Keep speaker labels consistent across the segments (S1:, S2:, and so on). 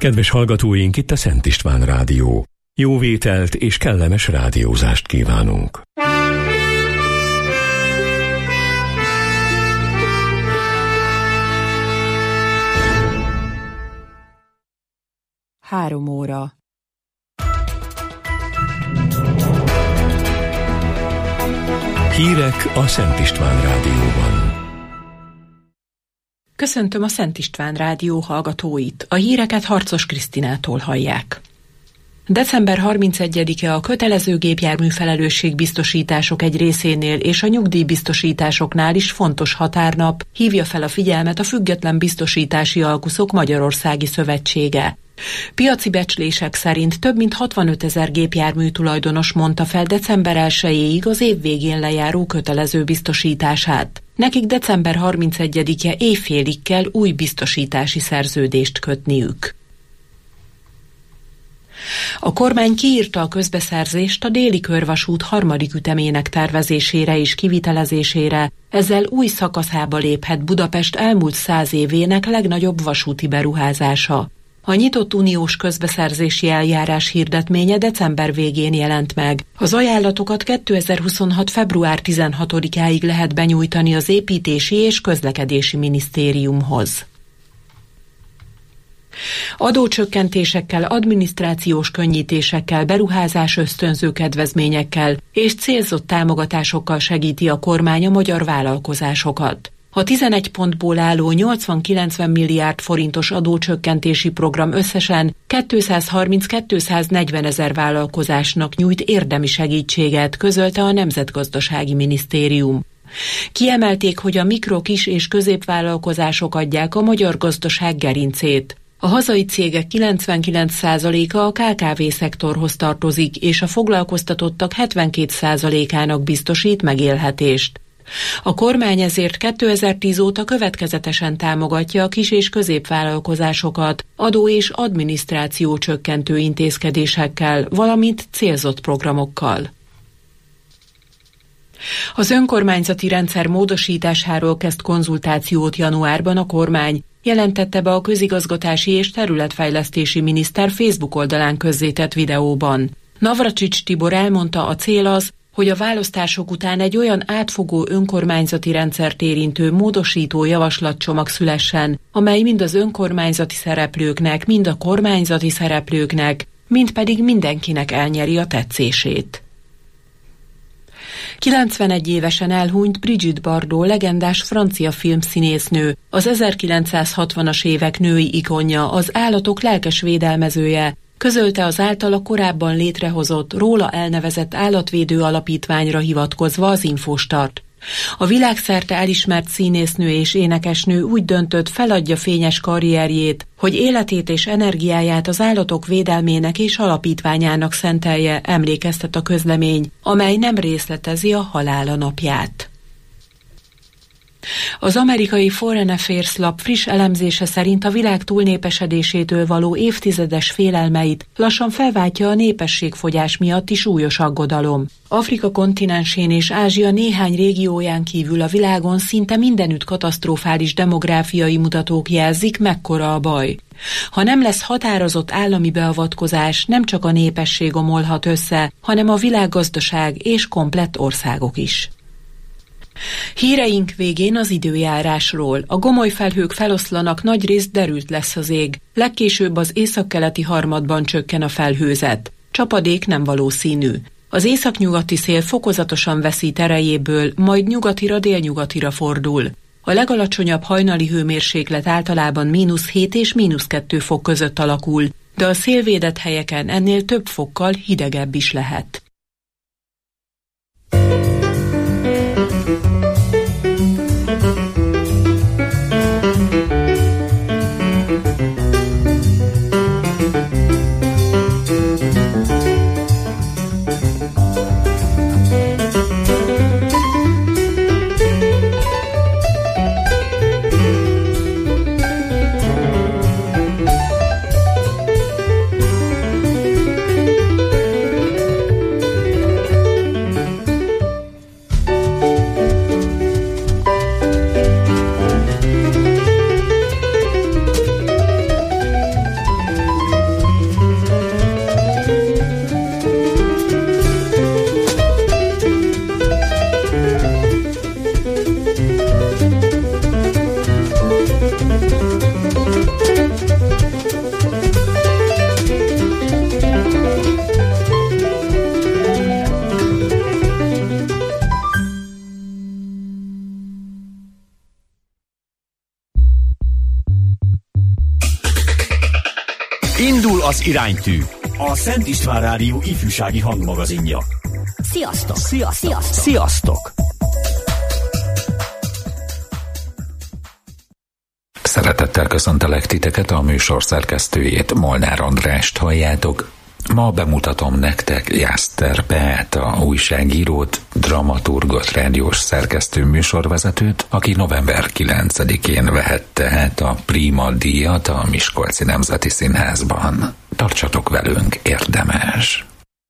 S1: Kedves hallgatóink, itt a Szent István Rádió. Jó vételt és kellemes rádiózást kívánunk.
S2: Három óra.
S1: Hírek a Szent István Rádióban.
S2: Köszöntöm a Szent István Rádió hallgatóit. A híreket Harcos Krisztinától hallják. December 31-e a kötelező gépjármű felelősségbiztosítások egy részénél és a nyugdíjbiztosításoknál is fontos határnap, hívja fel a figyelmet a Független Biztosítási Alkuszok Magyarországi Szövetsége. Piaci becslések szerint több mint 65 000 gépjármű tulajdonos mondta fel december 1-ig az év végén lejáró kötelező biztosítását. Nekik december 31-e éjfélig kell új biztosítási szerződést kötniük. A kormány kiírta a közbeszerzést a Déli Körvasút harmadik ütemének tervezésére és kivitelezésére, ezzel új szakaszába léphet Budapest elmúlt 100 évének legnagyobb vasúti beruházása. A nyitott uniós közbeszerzési eljárás hirdetménye december végén jelent meg. Az ajánlatokat 2026. február 16-áig lehet benyújtani az Építési és Közlekedési Minisztériumhoz. Adócsökkentésekkel, adminisztrációs könnyítésekkel, beruházás ösztönző kedvezményekkel és célzott támogatásokkal segíti a kormány a magyar vállalkozásokat. A 11 pontból álló 80-90 milliárd forintos adócsökkentési program összesen 230-240 000 vállalkozásnak nyújt érdemi segítséget, közölte a Nemzetgazdasági Minisztérium. Kiemelték, hogy a mikro-, kis- és középvállalkozások adják a magyar gazdaság gerincét. A hazai cégek 99%-a a KKV-szektorhoz tartozik, és a foglalkoztatottak 72%-ának biztosít megélhetést. A kormány ezért 2010 óta következetesen támogatja a kis- és középvállalkozásokat adó- és adminisztráció csökkentő intézkedésekkel, valamint célzott programokkal. Az önkormányzati rendszer módosításáról kezd konzultációt januárban a kormány, jelentette be a közigazgatási és területfejlesztési miniszter Facebook oldalán közzétett videóban. Navracsics Tibor elmondta, a cél az, hogy a választások után egy olyan átfogó önkormányzati rendszert érintő módosító javaslatcsomag szülessen, amely mind az önkormányzati szereplőknek, mind a kormányzati szereplőknek, mind pedig mindenkinek elnyeri a tetszését. 91 évesen elhunyt Brigitte Bardot, legendás francia filmszínésznő, az 1960-as évek női ikonja, az állatok lelkes védelmezője, közölte az általa korábban létrehozott, róla elnevezett állatvédő alapítványra hivatkozva az Infostart. A világszerte elismert színésznő és énekesnő úgy döntött, feladja fényes karrierjét, hogy életét és energiáját az állatok védelmének és alapítványának szentelje, emlékeztet a közlemény, amely nem részletezi a halála napját. Az amerikai Foreign Affairs lap friss elemzése szerint a világ túlnépesedésétől való évtizedes félelmeit lassan felváltja a népességfogyás miatti súlyos aggodalom. Afrika kontinensén és Ázsia néhány régióján kívül a világon szinte mindenütt katasztrofális demográfiai mutatók jelzik, mekkora a baj. Ha nem lesz határozott állami beavatkozás, nem csak a népesség omolhat össze, hanem a világgazdaság és komplett országok is. Híreink végén az időjárásról. A gomoly felhők feloszlanak, nagyrészt derült lesz az ég. Legkésőbb az északkeleti harmadban csökken a felhőzet. Csapadék nem valószínű. Az északnyugati szél fokozatosan veszít erejéből, majd nyugatira délnyugatira fordul. A legalacsonyabb hajnali hőmérséklet általában -7 és -2 fok között alakul, de a szélvédett helyeken ennél több fokkal hidegebb is lehet.
S3: Indul az iránytű, a Szent István Rádió ifjúsági hangmagazinja.
S4: Sziasztok!
S3: Sziasztok! Sziasztok!
S5: Szeretettel köszöntelek titeket, a műsor szerkesztőjét, Molnár Andrást halljátok. Ma bemutatom nektek Jászter Beáta újságírót, dramaturgot, rádiós szerkesztő műsorvezetőt, aki november 9-én vehette át a Prima díjat a Miskolci Nemzeti Színházban. Tartsatok velünk, érdemes!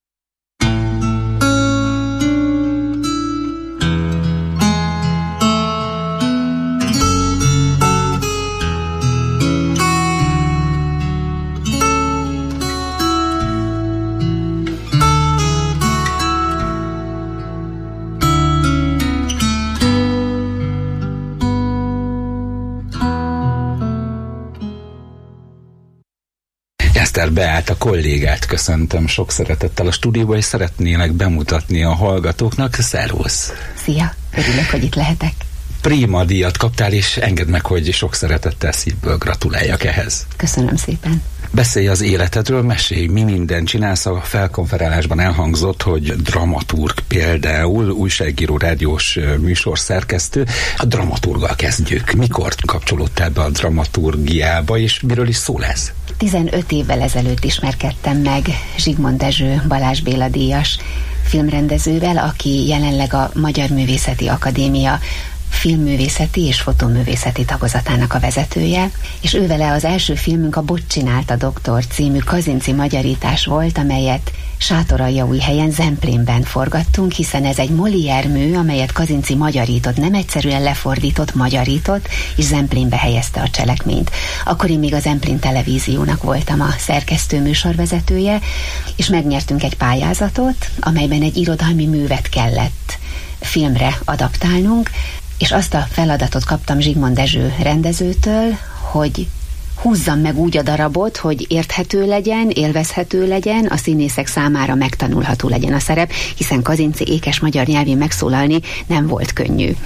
S5: Jászter Beáta kollégát köszöntöm sok szeretettel a stúdióba, és szeretnének bemutatni a hallgatóknak. Szervusz!
S4: Szia! Örülök, hogy itt lehetek.
S5: Prima díjat kaptál, és engedd meg, hogy sok szeretettel szívből gratuláljak ehhez.
S4: Köszönöm szépen.
S5: Beszélj az életedről, mesélj, mi mindent csinálsz. A felkonferálásban elhangzott, hogy dramaturg például, újságíró, rádiós műsorszerkesztő. A dramaturggal kezdjük. Mikor kapcsolódtál be a dramaturgiába, és miről is szól ez?
S4: 15 évvel ezelőtt ismerkedtem meg Zsigmond Dezső Balázs Béla díjas filmrendezővel, aki jelenleg a Magyar Művészeti Akadémia filmművészeti és fotóművészeti tagozatának a vezetője, és ővele az első filmünk a Bot csinálta doktor című kazinci magyarítás volt, amelyet Sátoraljaújhelyen, Zemplénben forgattunk, hiszen ez egy Molière mű, amelyet Kazinci magyarított, nem egyszerűen lefordított, magyarított, és Zemplénbe helyezte a cselekményt. Akkor én még a Zemplén televíziónak voltam a szerkesztő műsorvezetője, és megnyertünk egy pályázatot, amelyben egy irodalmi művet kellett filmre adaptálnunk, és azt a feladatot kaptam Zsigmond Dezső rendezőtől, hogy húzzam meg úgy a darabot, hogy érthető legyen, élvezhető legyen, a színészek számára megtanulható legyen a szerep, hiszen Kazinci ékes magyar nyelvén megszólalni nem volt könnyű.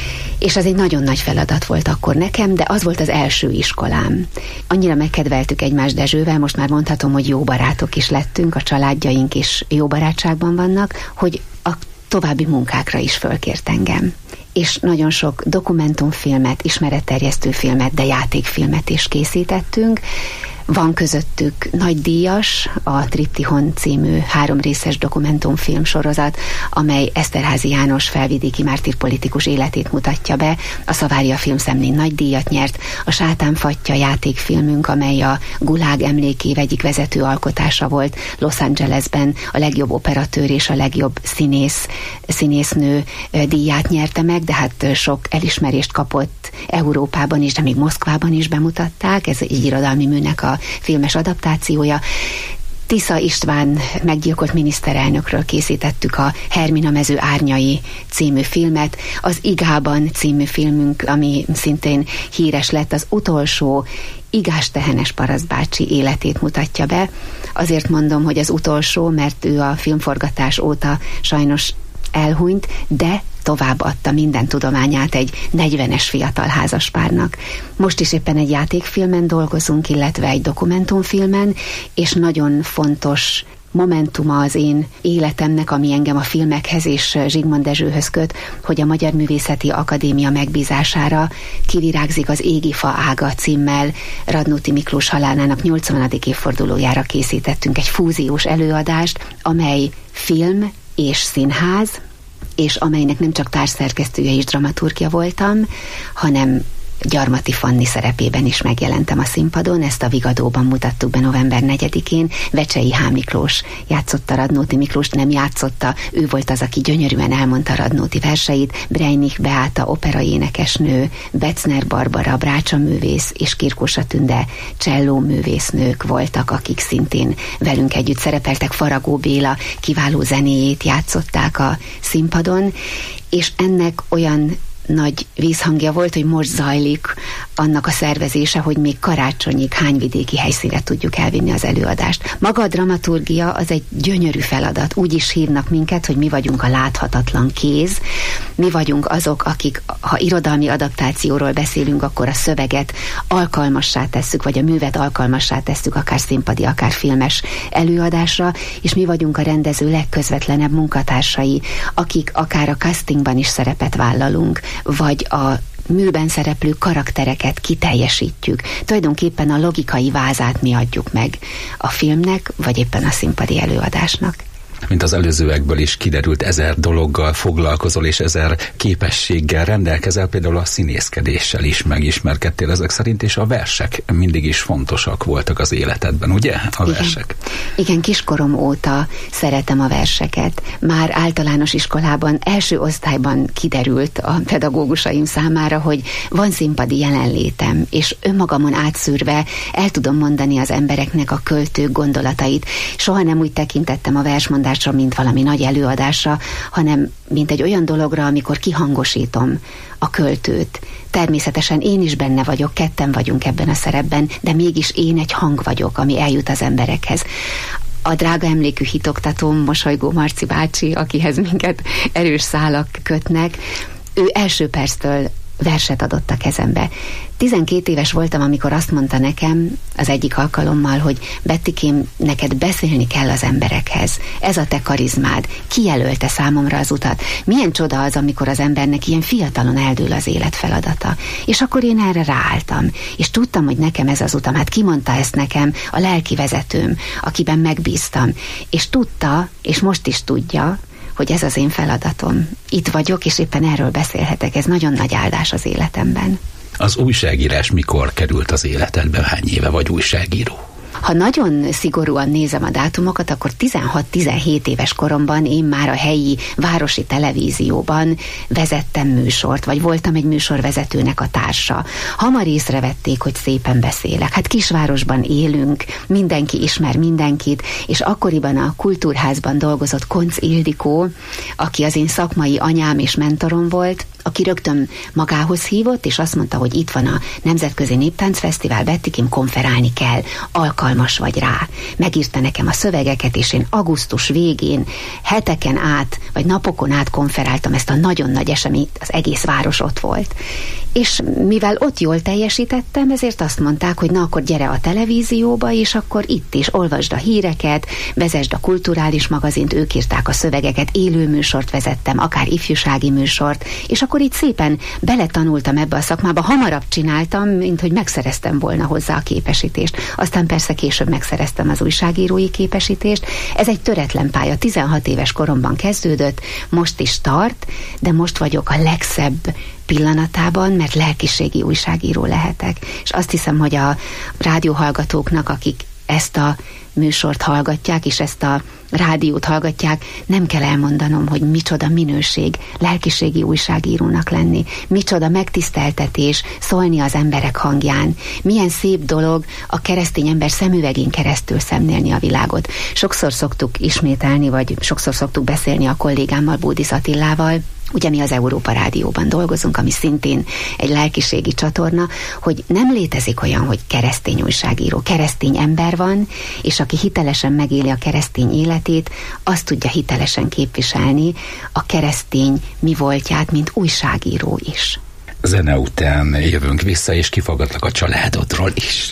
S4: És az egy nagyon nagy feladat volt akkor nekem, de az volt az első iskolám. Annyira megkedveltük egymást Dezsővel, most már mondhatom, hogy jó barátok is lettünk, a családjaink is jó barátságban vannak, hogy a további munkákra is fölkért engem. És nagyon sok dokumentumfilmet, ismeretterjesztő filmet, de játékfilmet is készítettünk. Van közöttük Nagy díjas, a Triptihon című 3 részes dokumentumfilm sorozat, amely Eszterházy János felvidéki mártírpolitikus életét mutatja be. A Szavária Filmszemlén Nagy díjat nyert. A Sátánfattya játékfilmünk, amely a Gulág emlékév egyik vezető alkotása volt, Los Angelesben a legjobb operatőr és a legjobb színésznő díját nyerte meg, de hát sok elismerést kapott Európában is, de még Moszkvában is bemutatták. Ez egy irodalmi műnek a filmes adaptációja. Tisza István meggyilkolt miniszterelnökről készítettük a Hermina mező árnyai című filmet. Az Igában című filmünk, ami szintén híres lett, az utolsó Igás tehenes parasztbácsi életét mutatja be. Azért mondom, hogy az utolsó, mert ő a filmforgatás óta sajnos elhunyt, de továbbadta minden tudományát egy 40-es fiatal házaspárnak. Most is éppen egy játékfilmen dolgozunk, illetve egy dokumentumfilmen, és nagyon fontos momentuma az én életemnek, ami engem a filmekhez és Zsigmond Dezsőhöz köt, hogy a Magyar Művészeti Akadémia megbízására Kivirágzik az égi fa ága címmel Radnóti Miklós halálának 80. évfordulójára készítettünk egy fúziós előadást, amely film és színház, és amelynek nem csak társszerkesztője és dramaturgja voltam, hanem Gyarmati Fanni szerepében is megjelentem a színpadon. Ezt a Vigadóban mutattuk be november 4-én. Vecsei H. Miklós játszotta Radnóti Miklóst, nem játszotta, ő volt az, aki gyönyörűen elmondta Radnóti verseit. Brejnik Beáta operaénekesnő, Becner Barbara brácsa művész és Kirkósa Tünde cselló művésznők voltak, akik szintén velünk együtt szerepeltek. Faragó Béla kiváló zenéjét játszották a színpadon, és ennek olyan nagy vízhangja volt, hogy most zajlik annak a szervezése, hogy még karácsonyig hány vidéki helyszínre tudjuk elvinni az előadást. Maga a dramaturgia az egy gyönyörű feladat. Úgy is hívnak minket, hogy mi vagyunk a láthatatlan kéz. Mi vagyunk azok, akik, ha irodalmi adaptációról beszélünk, akkor a szöveget alkalmassá tesszük, vagy a művet alkalmassá tesszük, akár színpadi, akár filmes előadásra, és mi vagyunk a rendező legközvetlenebb munkatársai, akik akár a castingban is szerepet vállalunk, vagy a műben szereplő karaktereket kiteljesítjük. Tulajdonképpen a logikai vázát mi adjuk meg a filmnek, vagy éppen a színpadi előadásnak.
S5: Mint az előzőekből is kiderült, 1000 dologgal foglalkozol, és 1000 képességgel rendelkezel, például a színészkedéssel is megismerkedtél ezek szerint, és a versek mindig is fontosak voltak az életedben, ugye? Versek.
S4: Igen, kiskorom óta szeretem a verseket. Már általános iskolában, első osztályban kiderült a pedagógusaim számára, hogy van színpadi jelenlétem, és önmagamon átszűrve el tudom mondani az embereknek a költők gondolatait. Soha nem úgy tekintettem a versmondásra, mint valami nagy előadásra, hanem mint egy olyan dologra, amikor kihangosítom a költőt. Természetesen én is benne vagyok, ketten vagyunk ebben a szerepben, de mégis én egy hang vagyok, ami eljut az emberekhez. A drága emlékű hitoktatóm, Mosolygó Marci bácsi, akihez minket erős szálak kötnek, ő első perctől verset adott a kezembe. 12 éves voltam, amikor azt mondta nekem az egyik alkalommal, hogy Bettikém, neked beszélni kell az emberekhez. Ez a te karizmád. Kijelölte számomra az utat. Milyen csoda az, amikor az embernek ilyen fiatalon eldől az élet feladata. És akkor én erre ráálltam. És tudtam, hogy nekem ez az utam. Hát kimondta ezt nekem a lelki vezetőm, akiben megbíztam. És tudta, és most is tudja, hogy ez az én feladatom. Itt vagyok, és éppen erről beszélhetek. Ez nagyon nagy áldás az életemben.
S5: Az újságírás mikor került az életedbe? Hány éve vagy újságíró?
S4: Ha nagyon szigorúan nézem a dátumokat, akkor 16-17 éves koromban én már a helyi városi televízióban vezettem műsort, vagy voltam egy műsorvezetőnek a társa. Hamar észrevették, hogy szépen beszélek. Hát kisvárosban élünk, mindenki ismer mindenkit, és akkoriban a Kultúrházban dolgozott Koncz Ildikó, aki az én szakmai anyám és mentorom volt, aki rögtön magához hívott, és azt mondta, hogy itt van a Nemzetközi Néptáncfesztivál, Bettikém, konferálni kell, alkalmas vagy rá. Megírta nekem a szövegeket, és én augusztus végén, heteken át, vagy napokon át konferáltam ezt a nagyon nagy eseményt, az egész város ott volt. És mivel ott jól teljesítettem, ezért azt mondták, hogy na akkor gyere a televízióba, és akkor itt is olvasd a híreket, vezesd a kulturális magazint, ők írták a szövegeket, élő műsort vezettem, akár ifjúsági műsort, és akkor így szépen beletanultam ebbe a szakmába, hamarabb csináltam, mint hogy megszereztem volna hozzá a képesítést. Aztán persze később megszereztem az újságírói képesítést. Ez egy töretlen pálya, 16 éves koromban kezdődött, most is tart, de most vagyok a legszebb pillanatában, mert lelkiségi újságíró lehetek. És azt hiszem, hogy a rádióhallgatóknak, akik ezt a műsort hallgatják, és ezt a rádiót hallgatják, nem kell elmondanom, hogy micsoda minőség lelkiségi újságírónak lenni, micsoda megtiszteltetés szólni az emberek hangján, milyen szép dolog a keresztény ember szemüvegén keresztül szemlélni a világot. Sokszor szoktuk ismételni, vagy sokszor szoktuk beszélni a kollégámmal, Bódis Attilával, ugye mi az Európa Rádióban dolgozunk, ami szintén egy lelkiségi csatorna, hogy nem létezik olyan, hogy keresztény újságíró, keresztény ember van, és aki hitelesen megéli a keresztény életét, azt tudja hitelesen képviselni a keresztény mi voltját, mint újságíró is.
S5: Zene után jövünk vissza, és kifogatlak a családodról is.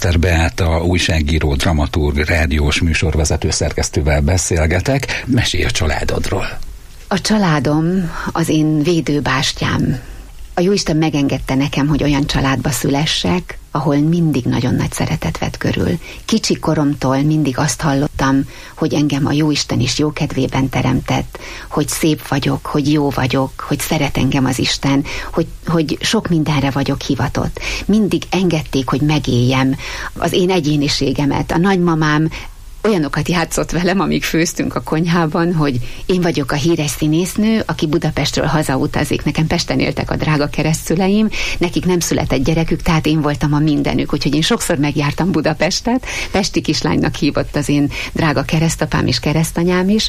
S5: Jászter Beáta, újságíró, dramaturg, rádiós műsorvezető szerkesztővel beszélgetek. Mesélj a családodról.
S4: A családom az én védőbástyám. A Jóisten megengedte nekem, hogy olyan családba szülessek, ahol mindig nagyon nagy szeretet vett körül. Kicsi koromtól mindig azt hallottam, hogy engem a Jóisten is jókedvében teremtett, hogy szép vagyok, hogy jó vagyok, hogy szeret engem az Isten, hogy sok mindenre vagyok hivatott. Mindig engedték, hogy megéljem az én egyéniségemet. A nagymamám olyanokat játszott velem, amíg főztünk a konyhában, hogy én vagyok a híres színésznő, aki Budapestről hazautazik. Nekem Pesten éltek a drága keresztszüleim, nekik nem született gyerekük, tehát én voltam a mindenük, úgyhogy én sokszor megjártam Budapestet, pesti kislánynak hívott az én drága keresztapám és keresztanyám is,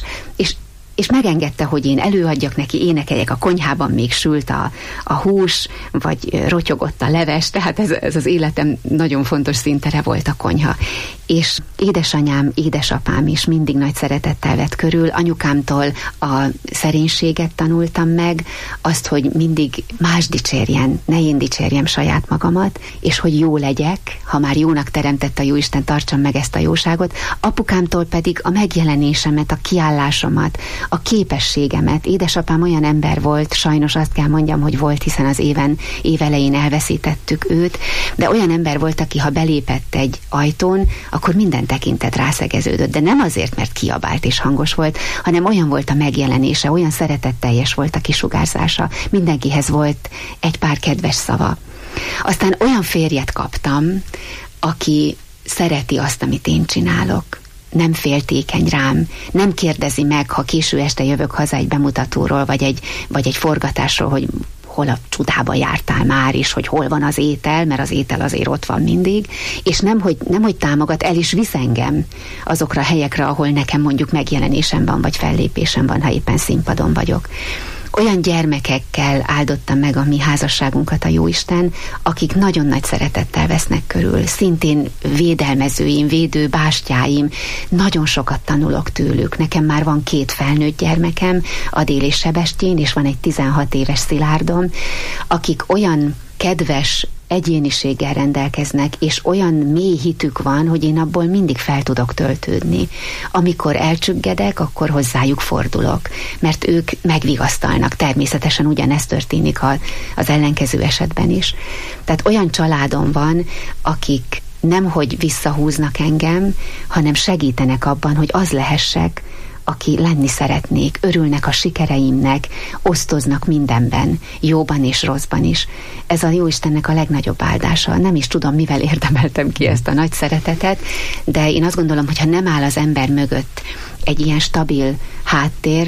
S4: és megengedte, hogy én előadjak neki, énekeljek, a konyhában még sült a hús, vagy rotyogott a leves, tehát ez az életem nagyon fontos szintere volt a konyha. És édesanyám, édesapám is mindig nagy szeretettel vett körül, anyukámtól a szerénységet tanultam meg, azt, hogy mindig más dicsérjen, ne én dicsérjem saját magamat, és hogy jó legyek, ha már jónak teremtett a Jóisten, tartsam meg ezt a jóságot, apukámtól pedig a megjelenésemet, a kiállásomat, a képességemet. Édesapám olyan ember volt, sajnos azt kell mondjam, hogy volt, hiszen az évelején elveszítettük őt, de olyan ember volt, aki ha belépett egy ajtón, akkor minden tekintet rászegeződött, de nem azért, mert kiabált és hangos volt, hanem olyan volt a megjelenése, olyan szeretetteljes volt a kisugárzása, mindenkihez volt egy pár kedves szava. Aztán olyan férjet kaptam, aki szereti azt, amit én csinálok. Nem féltékeny rám, nem kérdezi meg, ha késő este jövök haza egy bemutatóról, vagy egy forgatásról, hogy hol a csudába jártál már, és hogy hol van az étel, mert az étel azért ott van mindig, és nem hogy támogat, el is visz engem azokra a helyekre, ahol nekem mondjuk megjelenésem van, vagy fellépésem van, ha éppen színpadon vagyok. Olyan gyermekekkel áldotta meg a mi házasságunkat a Jóisten, akik nagyon nagy szeretettel vesznek körül, szintén védelmezőim, védőbástyáim, nagyon sokat tanulok tőlük. Nekem már van 2 felnőtt gyermekem, Adél és Sebestyén, és van egy 16 éves Szilárdom, akik olyan kedves egyéniséggel rendelkeznek, és olyan mély hitük van, hogy én abból mindig fel tudok töltődni. Amikor elcsüggedek, akkor hozzájuk fordulok, mert ők megvigasztalnak. Természetesen ugyanezt történik az ellenkező esetben is. Tehát olyan családom van, akik nemhogy visszahúznak engem, hanem segítenek abban, hogy az lehessek, aki lenni szeretnék, örülnek a sikereimnek, osztoznak mindenben, jóban és rosszban is. Ez a Jóistennek a legnagyobb áldása. Nem is tudom, mivel érdemeltem ki ezt a nagy szeretetet, de én azt gondolom, hogy ha nem áll az ember mögött egy ilyen stabil háttér,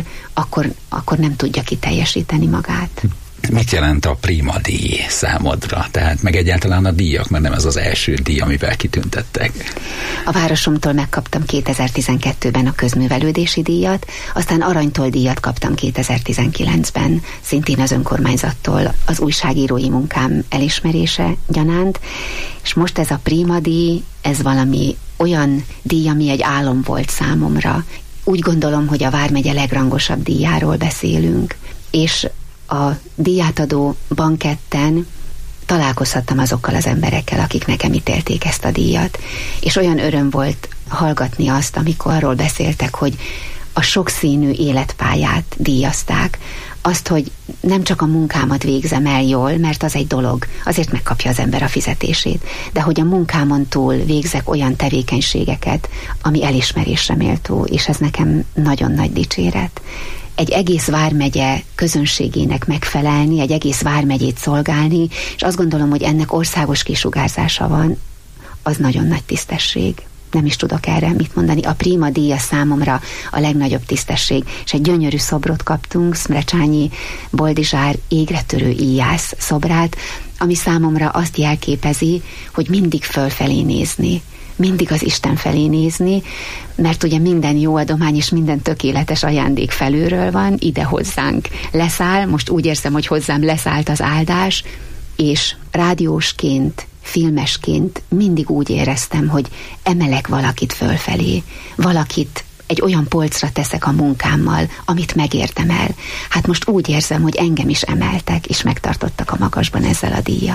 S4: akkor nem tudja kiteljesíteni magát.
S5: Mit jelent a Prima díj számodra? Tehát meg egyáltalán a díjak, mert nem ez az első díj, amivel kitüntettek.
S4: A városomtól megkaptam 2012-ben a közművelődési díjat, aztán aranytól díjat kaptam 2019-ben, szintén az önkormányzattól az újságírói munkám elismerése gyanánt, és most ez a Prima díj, ez valami olyan díj, ami egy álom volt számomra. Úgy gondolom, hogy a Vármegye legrangosabb díjáról beszélünk, és a díjátadó banketten találkozhattam azokkal az emberekkel, akik nekem ítélték ezt a díjat, és olyan öröm volt hallgatni azt, amikor arról beszéltek, hogy a sokszínű életpályát díjazták, azt, hogy nem csak a munkámat végzem el jól, mert az egy dolog, azért megkapja az ember a fizetését, de hogy a munkámon túl végzek olyan tevékenységeket, ami elismerésre méltó, és ez nekem nagyon nagy dicséret. Egy egész vármegye közönségének megfelelni, egy egész vármegyét szolgálni, és azt gondolom, hogy ennek országos kisugárzása van, az nagyon nagy tisztesség. Nem is tudok erre mit mondani. A Prima díja számomra a legnagyobb tisztesség, és egy gyönyörű szobrot kaptunk, Szmrecsányi Boldizsár égretörő íjász szobrát, ami számomra azt jelképezi, hogy mindig fölfelé nézni, mindig az Isten felé nézni, mert ugye minden jó adomány és minden tökéletes ajándék felülről van, ide hozzánk leszáll, most úgy érzem, hogy hozzám leszállt az áldás, és rádiósként, filmesként mindig úgy éreztem, hogy emelek valakit fölfelé, valakit egy olyan polcra teszek a munkámmal, amit megérdemel. Hát most úgy érzem, hogy engem is emeltek, és megtartottak a magasban ezzel a díjjal.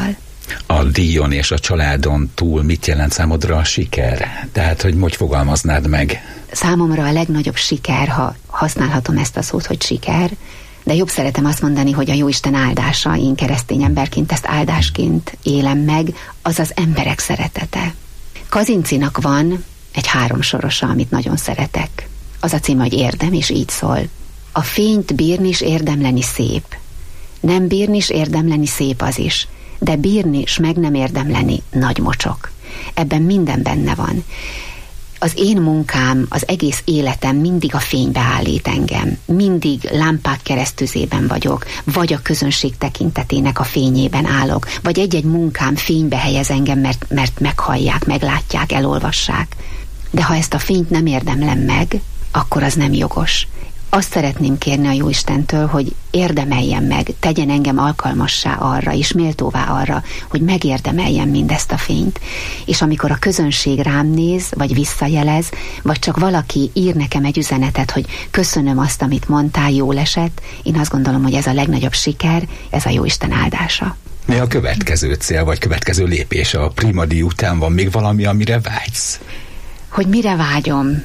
S5: A díjon és a családon túl mit jelent számodra a siker? Tehát, hogy fogalmaznád meg?
S4: Számomra a legnagyobb siker, ha használhatom ezt a szót, hogy siker, de jobb szeretem azt mondani, hogy a Jóisten áldása, én keresztény emberként ezt áldásként élem meg, az az emberek szeretete. Kazincinak van egy 3 sorosa, amit nagyon szeretek. Az a címe, hogy Érdem, és így szól. A fényt bírni is érdem lenni szép. Nem bírni is érdem lenni szép az is, de bírni és meg nem érdem lenni nagy mocsok. Ebben minden benne van. Az én munkám, az egész életem mindig a fénybe állít engem. Mindig lámpák keresztüzében vagyok, vagy a közönség tekintetének a fényében állok, vagy egy-egy munkám fénybe helyez engem, mert meghallják, meglátják, elolvassák. De ha ezt a fényt nem érdemlem meg, akkor az nem jogos. Azt szeretném kérni a Jóistentől, hogy érdemeljen meg, tegyen engem alkalmassá arra, és méltóvá arra, hogy megérdemeljen mindezt a fényt. És amikor a közönség rám néz, vagy visszajelez, vagy csak valaki ír nekem egy üzenetet, hogy köszönöm azt, amit mondtál, jól esett, én azt gondolom, hogy ez a legnagyobb siker, ez a Jóisten áldása.
S5: Mi a következő cél, vagy következő lépés a Prima-díj után? Van még valami, amire vágysz?
S4: Hogy mire vágyom?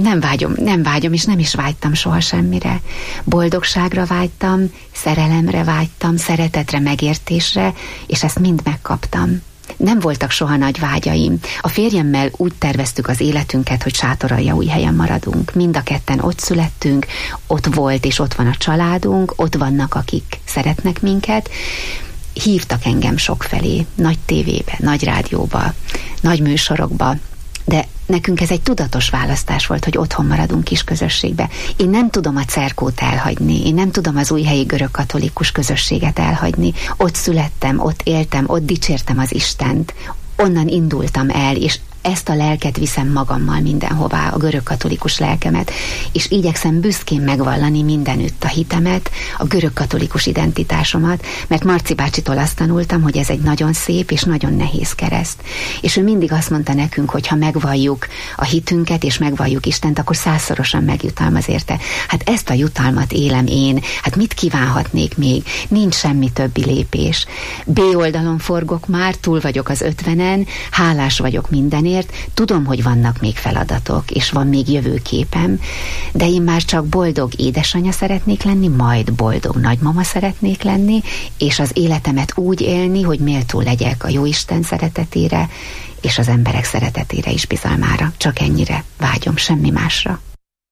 S4: Nem vágyom, és nem is vágytam soha semmire. Boldogságra vágytam, szerelemre vágytam, szeretetre, megértésre, és ezt mind megkaptam. Nem voltak soha nagy vágyaim. A férjemmel úgy terveztük az életünket, hogy Sátoraljaújhelyen maradunk. Mind a ketten ott születtünk, ott volt és ott van a családunk, ott vannak, akik szeretnek minket. Hívtak engem sokfelé, nagy tévébe, nagy rádióba, nagy műsorokba, de nekünk ez egy tudatos választás volt, hogy otthon maradunk kis közösségbe. Én nem tudom a Cerkót elhagyni, én nem tudom az újhelyi görögkatolikus közösséget elhagyni. Ott születtem, ott éltem, ott dicsértem az Istent. Onnan indultam el, és ezt a lelket viszem magammal mindenhová, a görögkatolikus lelkemet, és igyekszem büszkén megvallani mindenütt a hitemet, a görögkatolikus identitásomat, mert Marci bácsitól azt tanultam, hogy ez egy nagyon szép és nagyon nehéz kereszt. És ő mindig azt mondta nekünk, hogy ha megvalljuk a hitünket és megvalljuk Istent, akkor 100-szorosan megjutalmaz érte. Hát ezt a jutalmat élem én, hát mit kívánhatnék még? Nincs semmi többi lépés. B oldalon forgok már, túl vagyok az 50-en, hálás vagyok mindenért, tudom, hogy vannak még feladatok, és van még jövőképem, de én már csak boldog édesanyja szeretnék lenni, majd boldog nagymama szeretnék lenni, és az életemet úgy élni, hogy méltó legyek a Jóisten szeretetére, és az emberek szeretetére is, bizalmára. Csak ennyire vágyom, semmi másra.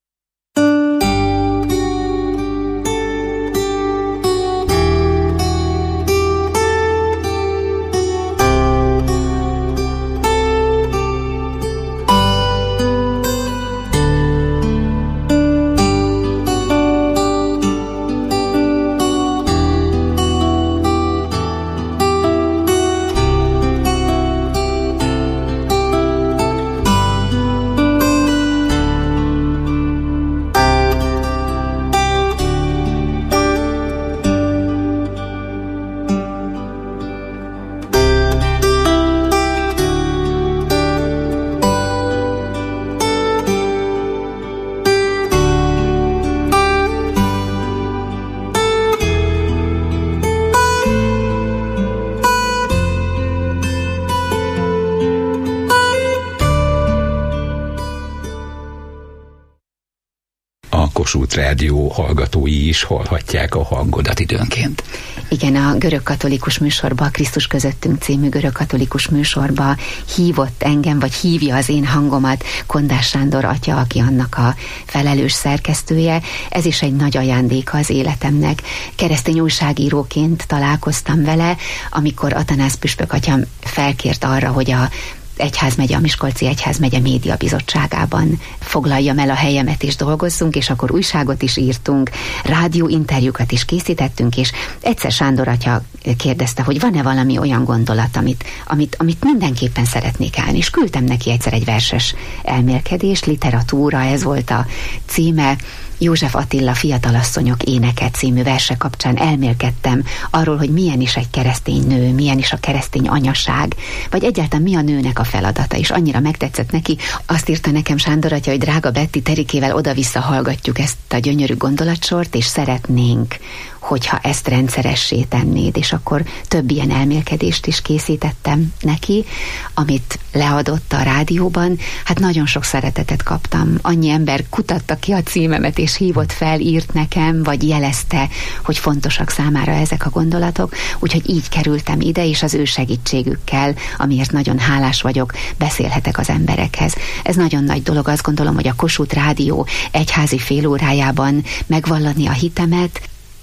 S5: Kossuth Rádió hallgatói is hallhatják a hangodat időnként.
S4: Igen, a görögkatolikus műsorba, a Krisztus közöttünk című görögkatolikus műsorba hívott engem, vagy hívja az én hangomat Kondás Sándor atya, aki annak a felelős szerkesztője. Ez is egy nagy ajándéka az életemnek. Keresztény újságíróként találkoztam vele, amikor Atanász püspök atyám felkért arra, hogy a Miskolci Egyházmegye Média Bizottságában foglaljam el a helyemet és dolgozzunk, és akkor újságot is írtunk, rádióinterjúkat is készítettünk, és egyszer Sándor atya kérdezte, hogy van-e valami olyan gondolat, amit mindenképpen szeretnék állni, és küldtem neki egyszer egy verses elmélkedést, literatúra, ez volt a címe, József Attila Fiatalasszonyok éneke című verse kapcsán elmélkedtem arról, hogy milyen is egy keresztény nő, milyen is a keresztény anyaság, vagy egyáltalán mi a nőnek a feladata, és annyira megtetszett neki. Azt írta nekem Sándor atya, hogy drága Betty, Terikével oda-vissza hallgatjuk ezt a gyönyörű gondolatsort, és szeretnénk, hogyha ezt rendszeressé tennéd, és akkor több ilyen elmélkedést is készítettem neki, amit leadott a rádióban. Hát nagyon sok szeretetet kaptam. Annyi ember kutatta ki a címemet, és hívott fel, írt nekem, vagy jelezte, hogy fontosak számára ezek a gondolatok, úgyhogy így kerültem ide, és az ő segítségükkel, amiért nagyon hálás vagyok, beszélhetek az emberekhez. Ez nagyon nagy dolog, azt gondolom, hogy a Kossuth Rádió egyházi félórájában megvallani a hitemet,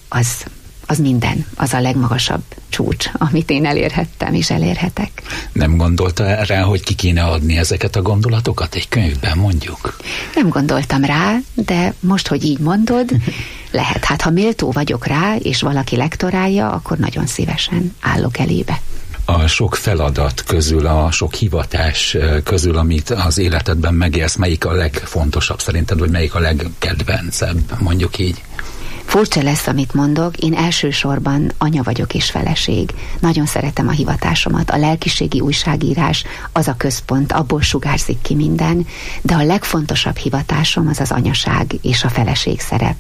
S4: az minden, az a legmagasabb csúcs, amit én elérhettem és elérhetek.
S5: Nem gondolta rá, hogy ki kéne adni ezeket a gondolatokat egy könyvben, mondjuk?
S4: Nem gondoltam rá, de most, hogy így mondod, lehet. Hát ha méltó vagyok rá, és valaki lektorálja, akkor nagyon szívesen állok elébe.
S5: A sok feladat közül, a sok hivatás közül, amit az életedben megélsz, melyik a legfontosabb szerinted, vagy melyik a legkedvencebb, mondjuk így?
S4: Furcsa lesz, amit mondok, én elsősorban anya vagyok és feleség. Nagyon szeretem a hivatásomat, a lelkiségi újságírás, az a központ, abból sugárzik ki minden, de a legfontosabb hivatásom az az anyaság és a feleség szerep.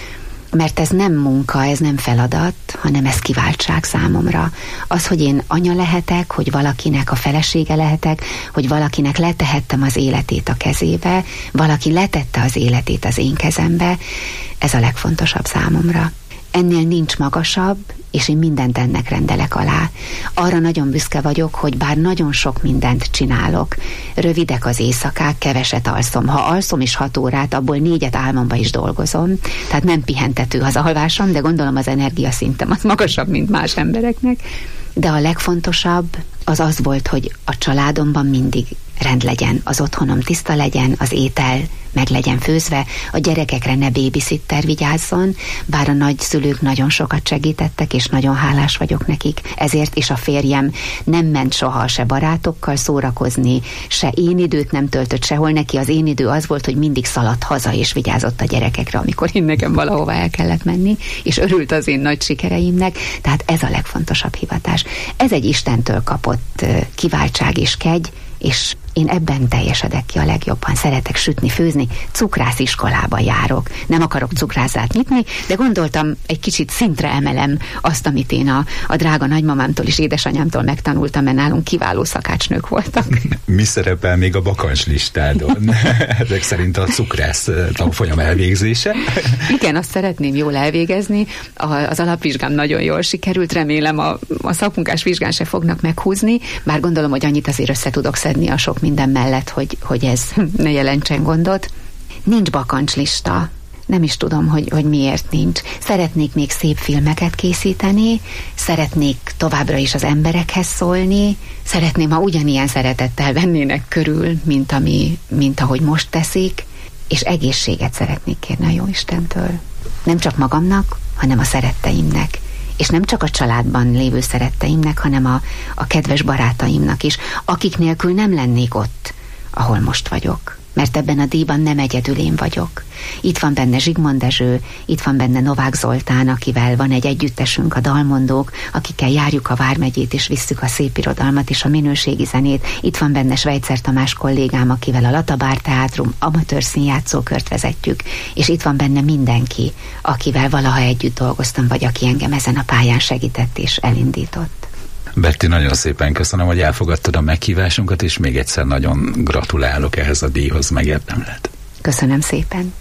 S4: Mert ez nem munka, ez nem feladat, hanem ez kiváltság számomra. Az, hogy én anya lehetek, hogy valakinek a felesége lehetek, hogy valakinek letehettem az életét a kezébe, valaki letette az életét az én kezembe, ez a legfontosabb számomra. Ennél nincs magasabb, és én mindent ennek rendelek alá. Arra nagyon büszke vagyok, hogy bár nagyon sok mindent csinálok, rövidek az éjszakák, keveset alszom. Ha alszom is 6 órát, abból 4-et álmomba is dolgozom. Tehát nem pihentető az alvásom, de gondolom az energiaszintem az magasabb, mint más embereknek. De a legfontosabb az az volt, hogy a családomban mindig rend legyen, az otthonom tiszta legyen, az étel meg legyen főzve, a gyerekekre ne babysitter vigyázzon, bár a nagyszülők nagyon sokat segítettek, és nagyon hálás vagyok nekik. Ezért is a férjem nem ment soha se barátokkal szórakozni, se én időt nem töltött sehol, neki az én idő az volt, hogy mindig szaladt haza, és vigyázott a gyerekekre, amikor én nekem valahova el kellett menni, és örült az én nagy sikereimnek, tehát ez a legfontosabb hivatás. Ez egy Istentől kapott kiváltság és kegy, és én ebben teljesedek ki a legjobban. Szeretek sütni, főzni, cukrásziskolába járok. Nem akarok cukrászát nyitni, de gondoltam, egy kicsit szintre emelem azt, amit én a drága nagymamámtól és édesanyámtól megtanultam, mert nálunk kiváló szakácsnők voltak.
S5: Mi szerepel még a bakancslistádon? Ezek szerint a cukrász tanfolyam elvégzése?
S4: Igen, azt szeretném jól elvégezni. Az alapvizsgám nagyon jól sikerült, remélem a szakmunkás vizsgán se fognak meghúzni, bár gondolom, hogy annyit azért össze tudok szedni a sok minden mellett, hogy ez ne jelentsen gondot. Nincs bakancslista. Nem is tudom, hogy miért nincs. Szeretnék még szép filmeket készíteni, szeretnék továbbra is az emberekhez szólni, szeretném, ha ugyanilyen szeretettel vennének körül, mint ahogy most teszik, és egészséget szeretnék kérni a Jóistentől. Nem csak magamnak, hanem a szeretteimnek. És nem csak a családban lévő szeretteimnek, hanem a kedves barátaimnak is, akik nélkül nem lennék ott, ahol most vagyok. Mert ebben a díjban nem egyedül én vagyok. Itt van benne Zsigmond Dezső, itt van benne Novák Zoltán, akivel van egy együttesünk, a Dalmondók, akikkel járjuk a Vármegyét, és visszük a szép irodalmat és a minőségi zenét. Itt van benne Svejcer Tamás kollégám, akivel a Latabár Teátrum amatőr színjátszókört vezetjük, és itt van benne mindenki, akivel valaha együtt dolgoztam, vagy aki engem ezen a pályán segített és elindított.
S5: Berti, nagyon szépen köszönöm, hogy elfogadtad a meghívásunkat, és még egyszer nagyon gratulálok ehhez a díjhoz, megérdemled.
S4: Köszönöm szépen.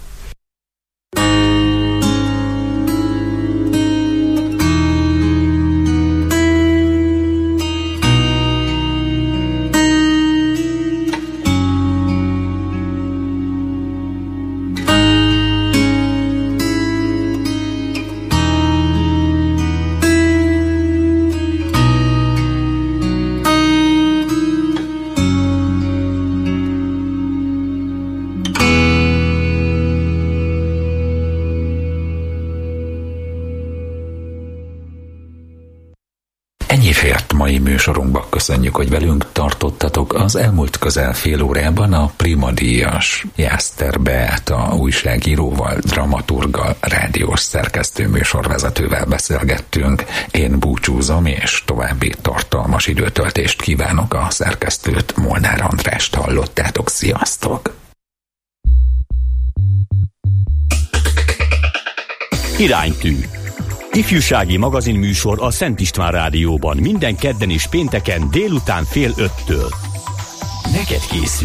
S5: Mai műsorunkban köszönjük, hogy velünk tartottatok. Az elmúlt közel fél órában a Prima díjas Jászter Beáta újságíróval, dramaturggal, rádiós szerkesztő műsorvezetővel beszélgettünk. Én búcsúzom, és további tartalmas időtöltést kívánok. A szerkesztőt, Molnár Andrást hallottátok. Sziasztok!
S3: Iránytű. Ifjúsági magazinműsor a Szent István Rádióban minden kedden és pénteken délután 4:30-től. Neked készül.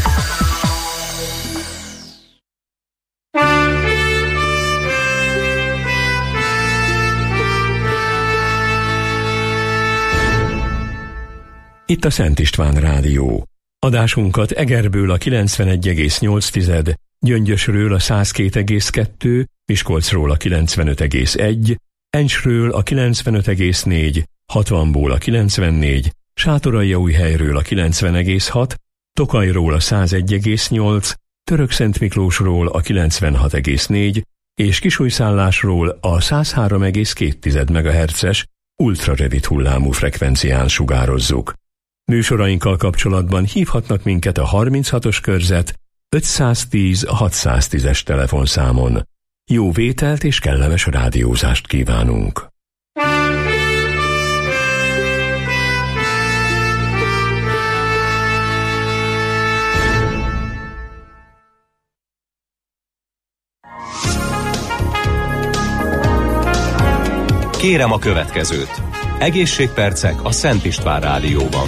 S1: Itt a Szent István Rádió. Adásunkat Egerből a 91,8, Gyöngyösről a 102,2, Miskolcról a 95,1, Encsről a 95,4, Hatvanból a 94, Sátoraljaújhelyről a 90,6, Tokajról a 101,8, Törökszentmiklósról a 96,4 és Kisújszállásról a 103,2 MHz-es ultrarövid hullámú frekvencián sugározzuk. Műsorainkkal kapcsolatban hívhatnak minket a 36-os körzet 510 610-es telefonszámon. Jó vételt és kellemes rádiózást kívánunk!
S6: Kérem a következőt. Egészségpercek a Szent István Rádióban.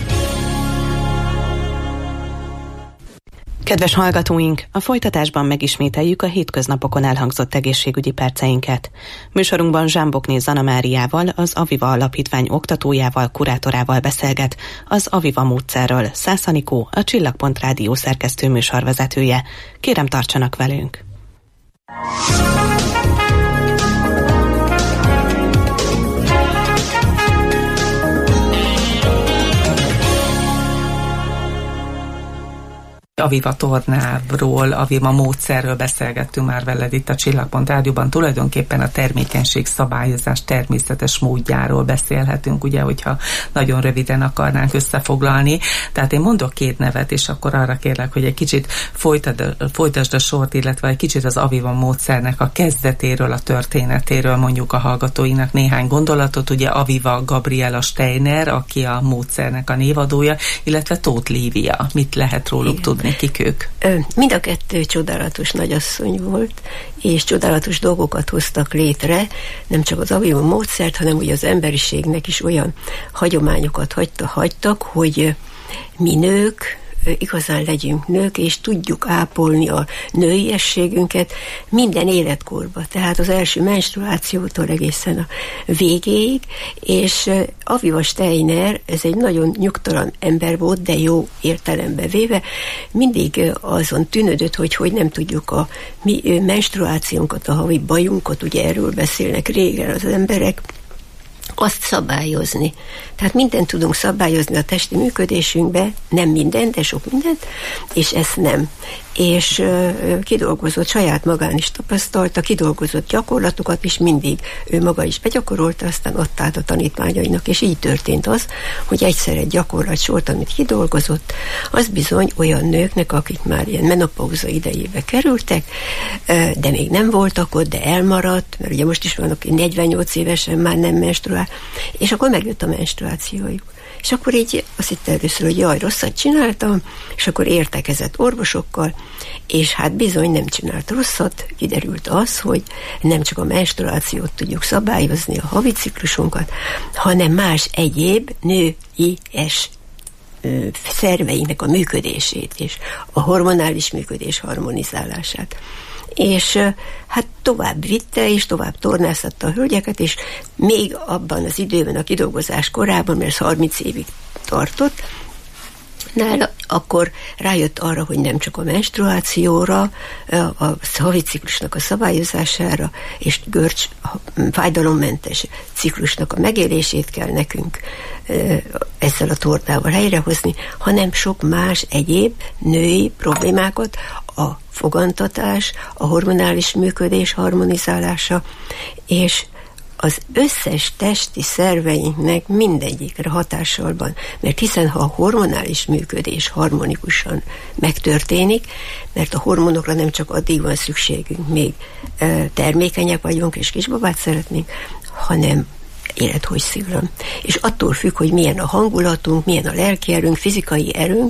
S7: Kedves hallgatóink, a folytatásban megismételjük a hétköznapokon elhangzott egészségügyi perceinket. Műsorunkban Zsámbokné Zana Máriával, az Aviva Alapítvány oktatójával, kurátorával beszélget az Aviva módszerről Szász Anikó, a Csillagpont Rádió szerkesztő műsorvezetője. Kérem, tartsanak velünk!
S8: Aviva tornáról, Aviva módszerről beszélgettünk már veled itt a Csillagpont Rádióban. Tulajdonképpen a termékenység szabályozás természetes módjáról beszélhetünk, ugye, hogyha nagyon röviden akarnánk összefoglalni. Tehát én mondok két nevet, és akkor arra kérlek, hogy egy kicsit folytasd a sort, illetve egy kicsit az Aviva módszernek a kezdetéről, a történetéről mondjuk a hallgatóinak néhány gondolatot. Ugye Aviva Gabriela Steiner, aki a módszernek a névadója, illetve Tóth Lívia. Mit lehet róluk tudni? Kik ők?
S9: Mind a kettő csodálatos nagyasszony volt, és csodálatos dolgokat hoztak létre, nem csak az Aviva módszert, hanem ugye az emberiségnek is olyan hagyományokat hagytak, hogy mi nők igazán legyünk nők, és tudjuk ápolni a nőiességünket minden életkorban. Tehát az első menstruációtól egészen a végéig, és Aviva Steiner, ez egy nagyon nyugtalan ember volt, de jó értelembe véve, mindig azon tűnődött, hogy nem tudjuk a mi menstruációnkat, a havi bajunkat, ugye erről beszélnek régen az emberek, azt szabályozni. Tehát mindent tudunk szabályozni a testi működésünkbe, nem mindent, de sok mindent, és ezt nem. És kidolgozott, saját magán is tapasztalta, kidolgozott gyakorlatokat, és mindig ő maga is begyakorolta, aztán ott állt a tanítványainak, és így történt az, hogy egyszer egy gyakorlatsort, amit kidolgozott, az bizony olyan nőknek, akik már ilyen menopauza idejébe kerültek, de még nem voltak ott, de elmaradt, mert ugye most is vannak, 48 évesen már nem menstruál, és akkor megjött a menstruációjuk. És akkor így azt hitte először, hogy jaj, rosszat csináltam, és akkor értekezett orvosokkal, és hát bizony nem csinált rosszat, kiderült az, hogy nem csak a menstruációt tudjuk szabályozni, a havi ciklusunkat, hanem más egyéb nőies szerveinek a működését, és a hormonális működés harmonizálását. És hát tovább vitte, és tovább tornáztatta a hölgyeket, és még abban az időben, a kidolgozás korában, mert 30 évig tartott, nála akkor rájött arra, hogy nem csak a menstruációra, a havi ciklusnak a szabályozására, és görcs, fájdalommentes ciklusnak a megélését kell nekünk ezzel a tornával helyrehozni, hanem sok más egyéb női problémákat, a fogantatás, a hormonális működés harmonizálása, és az összes testi szerveinknek mindegyikre hatással van, mert hiszen ha a hormonális működés harmonikusan megtörténik, mert a hormonokra nem csak addig van szükségünk, még termékenyek vagyunk és kisbabát szeretnénk, hanem élethosszígra. És attól függ, hogy milyen a hangulatunk, milyen a lelki erőnk, fizikai erőnk,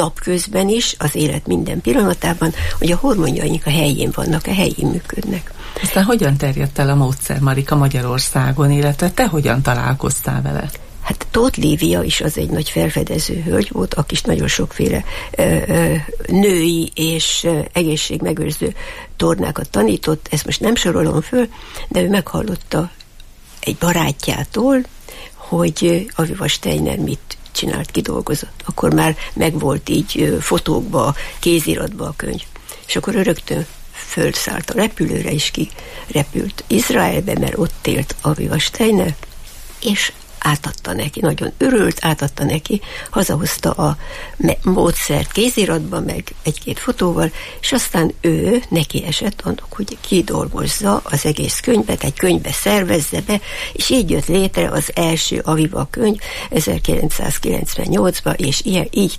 S9: napközben is, az élet minden pillanatában, hogy a hormonjaink a helyén vannak, a helyén működnek.
S8: Aztán hogyan terjedt el a módszer, Marika, Magyarországon, illetve te hogyan találkoztál vele?
S9: Hát Tóth Lívia is az egy nagy felfedező hölgy volt, aki is nagyon sokféle női és egészségmegőrző tornákat tanított, ezt most nem sorolom föl, de ő meghallotta egy barátjától, hogy Aviva Steiner mit csinált, kidolgozott. Akkor már megvolt így fotókba, kéziratba a könyv. És akkor rögtön fölszállt a repülőre, és kirepült Izraelbe, mert ott élt Aviva Steiner, és átadta neki, nagyon örült, átadta neki, hazahozta a módszert kéziratban, meg egy-két fotóval, és aztán ő neki esett annak, hogy kidolgozza az egész könyvet, egy könyvbe szervezze be, és így jött létre az első Aviva könyv 1998-ban, és így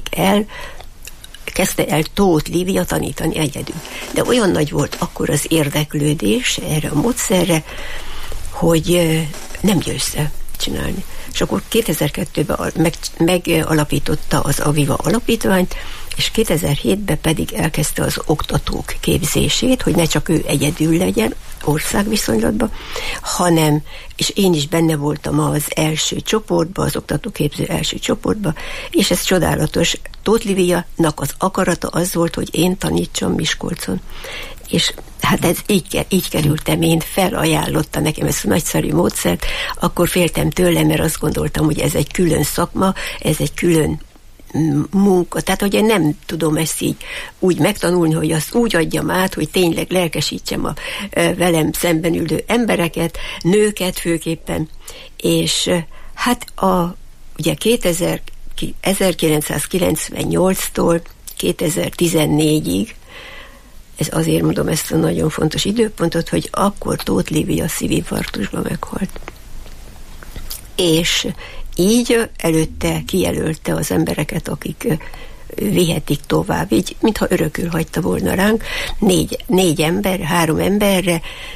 S9: kezdte el Tóth Lívia tanítani egyedül. De olyan nagy volt akkor az érdeklődés erre a módszerre, hogy nem győzte csinálni. És akkor 2002-ben megalapította az Aviva alapítványt, és 2007-ben pedig elkezdte az oktatók képzését, hogy ne csak ő egyedül legyen országviszonylatban, hanem, és én is benne voltam az első csoportban, az oktatóképző első csoportban, és ez csodálatos. Tóth Líviának az akarata az volt, hogy én tanítsam Miskolcon. És hát ez így kerültem én, felajánlotta nekem ezt a nagyszerű módszert, akkor féltem tőle, mert azt gondoltam, hogy ez egy külön szakma, ez egy külön munka, tehát hogy én nem tudom ezt így úgy megtanulni, hogy azt úgy adjam át, hogy tényleg lelkesítsem a velem szemben ülő embereket, nőket főképpen, és hát ugye 1998-tól 2014-ig, ez azért mondom ezt a nagyon fontos időpontot, hogy akkor Tóth Lívia szívinfarktusban meghalt. És így előtte kijelölte az embereket, akik vihetik tovább, így, mintha örökül hagyta volna ránk, 3 emberre,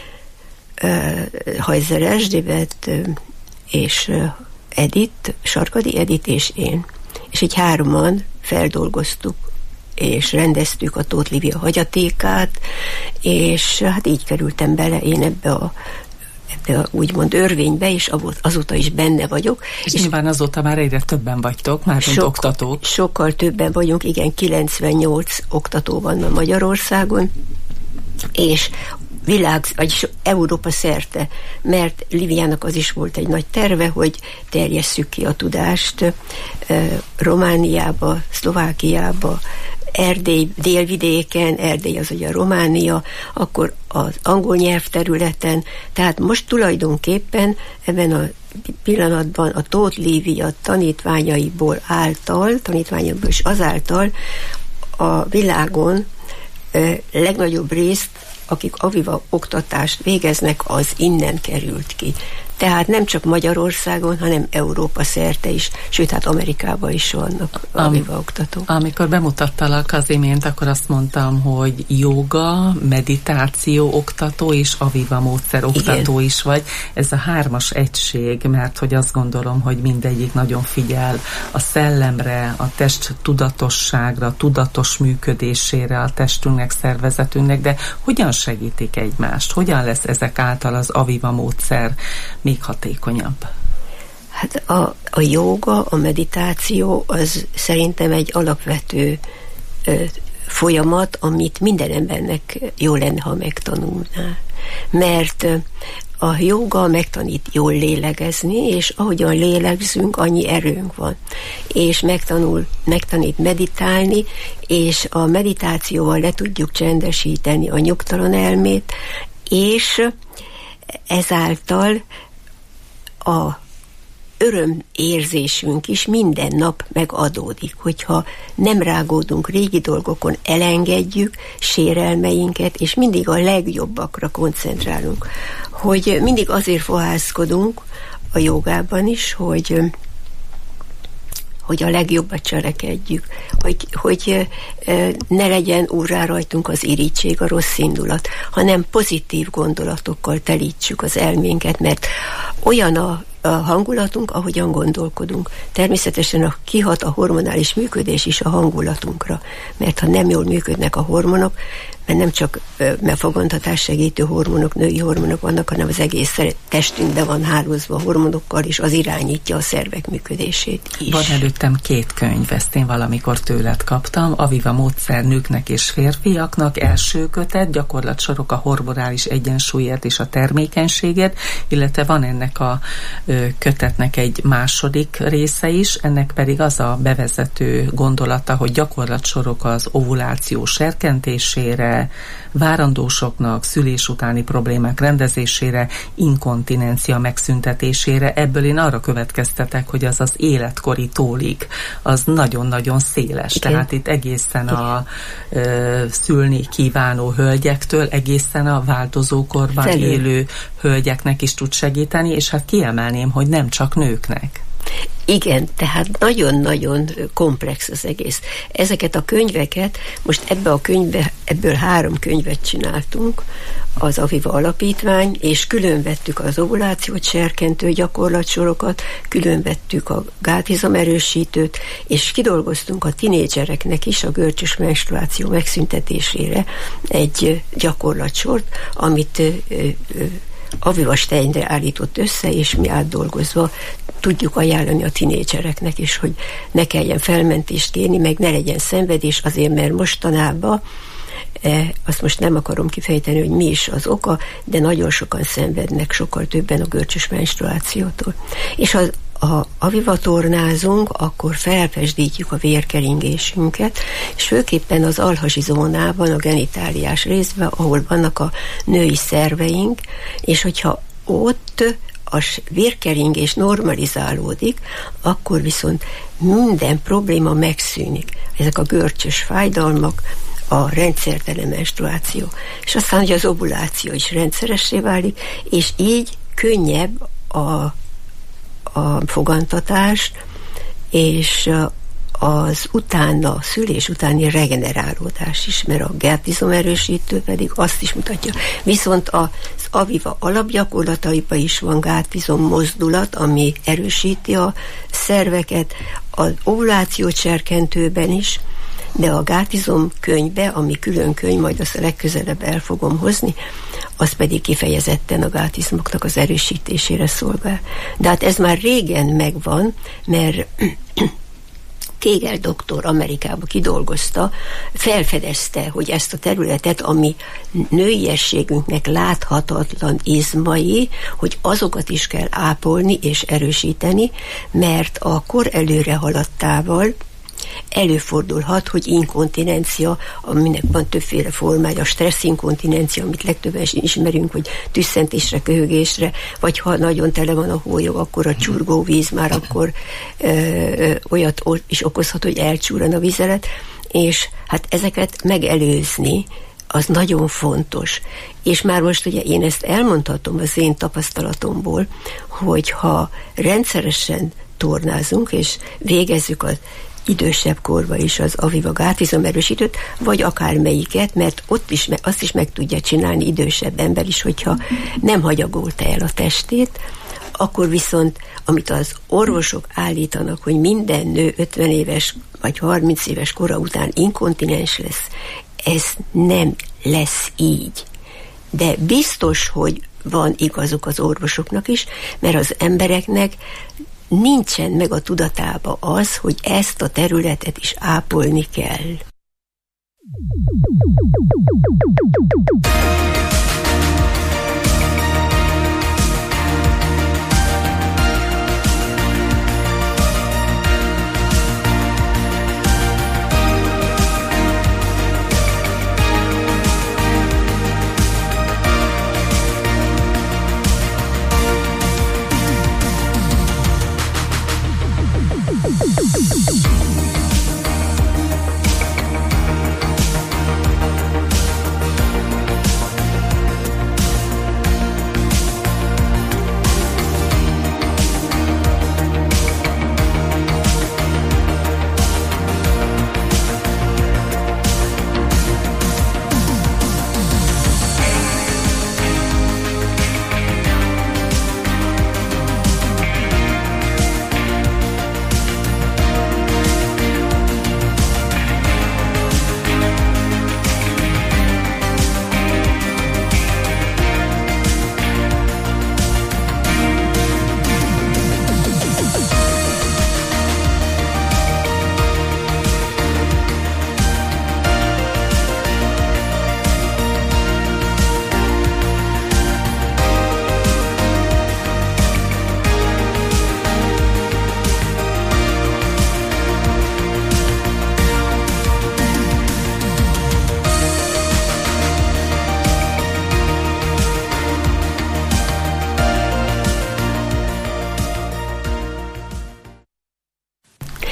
S9: Hajzer Erzsébet és Edith, Sarkadi Edith és én. És így 3-an feldolgoztuk és rendeztük a Tóth Lívia hagyatékát, és hát így kerültem bele én ebbe a úgymond örvénybe, és azóta is benne vagyok.
S8: És nyilván azóta már egyre többen vagytok, már mint oktatók.
S9: Sokkal többen vagyunk, igen, 98 oktató van a Magyarországon, és vagyis Európa szerte, mert Líviának az is volt egy nagy terve, hogy terjesszük ki a tudást Romániába, Szlovákiába, Erdély délvidéken, Erdély az ugye a Románia, akkor az angol nyelvterületen, tehát most tulajdonképpen ebben a pillanatban a Tóth Lívia tanítványaiból és azáltal a világon legnagyobb részt, akik Aviva oktatást végeznek, az innen került ki. Tehát nem csak Magyarországon, hanem Európa szerte is, sőt, hát Amerikában is vannak Aviva oktatók.
S8: Amikor bemutattalak az imént, akkor azt mondtam, hogy jóga, meditáció oktató és Aviva módszer oktató is vagy. Ez a 3-as egység, mert hogy azt gondolom, hogy mindegyik nagyon figyel a szellemre, a test tudatosságra, tudatos működésére a testünknek, szervezetünknek, de hogyan segítik egymást? Hogyan lesz ezek által az Aviva módszer még hatékonyabb?
S9: Hát a jóga, a meditáció az szerintem egy alapvető folyamat, amit minden embernek jó lenne, ha megtanulná. Mert a jóga megtanít jól lélegezni, és ahogyan lélegzünk, annyi erőnk van. És megtanít meditálni, és a meditációval le tudjuk csendesíteni a nyugtalan elmét, és ezáltal a örömérzésünk is minden nap megadódik, hogyha nem rágódunk régi dolgokon, elengedjük sérelmeinket, és mindig a legjobbakra koncentrálunk. Hogy mindig azért fohászkodunk a jogában is, hogy a legjobbat cselekedjük, hogy ne legyen úrrá rajtunk az irigység, a rossz indulat, hanem pozitív gondolatokkal telítsük az elménket, mert olyan a a hangulatunk, ahogyan gondolkodunk. Természetesen kihat a hormonális működés is a hangulatunkra, mert ha nem jól működnek a hormonok, mert nem csak megfogantatás segítő hormonok, női hormonok vannak, hanem az egész testünkben van hálózva hormonokkal, és az irányítja a szervek működését is.
S8: Van előttem 2 könyv, ezt én valamikor tőled kaptam, Aviva módszer nőknek és férfiaknak, első kötet, gyakorlatsorok a hormonális egyensúlyért és a termékenységért, illetve van ennek a kötetnek egy második része is, ennek pedig az a bevezető gondolata, hogy gyakorlatsorok az ovuláció serkentésére, várandósoknak, szülés utáni problémák rendezésére, inkontinencia megszüntetésére. Ebből én arra következtetek, hogy az életkori tólig, az nagyon-nagyon széles. Igen. Tehát itt egészen a szülni kívánó hölgyektől, egészen a változókorban élő hölgyeknek is tud segíteni, és hát kiemelném, hogy nem csak nőknek.
S9: Igen, tehát nagyon-nagyon komplex az egész. Ezeket a könyveket, most ebből 3 könyvet csináltunk, az Aviva Alapítvány, és külön vettük az ovulációt serkentő gyakorlatsorokat, külön vettük a gátizom-erősítőt, és kidolgoztunk a tinédzsereknek is a görcsös menstruáció megszüntetésére egy gyakorlatsort, amit Aviva Steinre állított össze, és mi átdolgozva tudjuk ajánlani a tinédzsereknek is, hogy ne kelljen felmentést kérni, meg ne legyen szenvedés, azért, mert mostanában azt most nem akarom kifejteni, hogy mi is az oka, de nagyon sokan szenvednek, sokkal többen a görcsös menstruációtól. És ha Aviva tornázunk, akkor felfesdítjük a vérkeringésünket, és főképpen az alhasi zónában, a genitáliás részben, ahol vannak a női szerveink, és hogyha ott a vérkeringés normalizálódik, akkor viszont minden probléma megszűnik. Ezek a görcsös fájdalmak, a rendszertelen menstruáció. És aztán, hogy az ovuláció is rendszeressé válik, és így könnyebb a fogantatás, és az utána, szülés utáni regenerálódás is, mert a gátizom-erősítő pedig azt is mutatja. Viszont az Aviva alapgyakorlataiban is van gátizom mozdulat, ami erősíti a szerveket, az ovulációt serkentőben is, de a gátizom könyvbe, ami külön könyv, majd azt a legközelebb el fogom hozni, az pedig kifejezetten a gátizmoknak az erősítésére szolgál. De hát ez már régen megvan, mert Kegel doktor Amerikában kidolgozta, felfedezte, hogy ezt a területet, ami nőiességünknek láthatatlan izmai, hogy azokat is kell ápolni és erősíteni, mert a kor előre haladtával előfordulhat, hogy inkontinencia, aminek van többféle formája, a stresszinkontinencia, amit legtöbben ismerünk, hogy tüsszentésre, köhögésre, vagy ha nagyon tele van a hólyag, akkor a csurgóvíz már akkor olyat is okozhat, hogy elcsúran a vizelet, és hát ezeket megelőzni, az nagyon fontos. És már most ugye én ezt elmondhatom az én tapasztalatomból, hogy ha rendszeresen tornázunk, és végezzük az idősebb korban is az Aviva gátizom-erősítőt, vagy akármelyiket, mert ott is, azt is meg tudja csinálni idősebb ember is, hogyha nem hagyagolta el a testét, akkor viszont, amit az orvosok állítanak, hogy minden nő 50 éves vagy 30 éves kora után inkontinens lesz, ez nem lesz így. De biztos, hogy van igazuk az orvosoknak is, mert az embereknek nincsen meg a tudatába az, hogy ezt a területet is ápolni kell.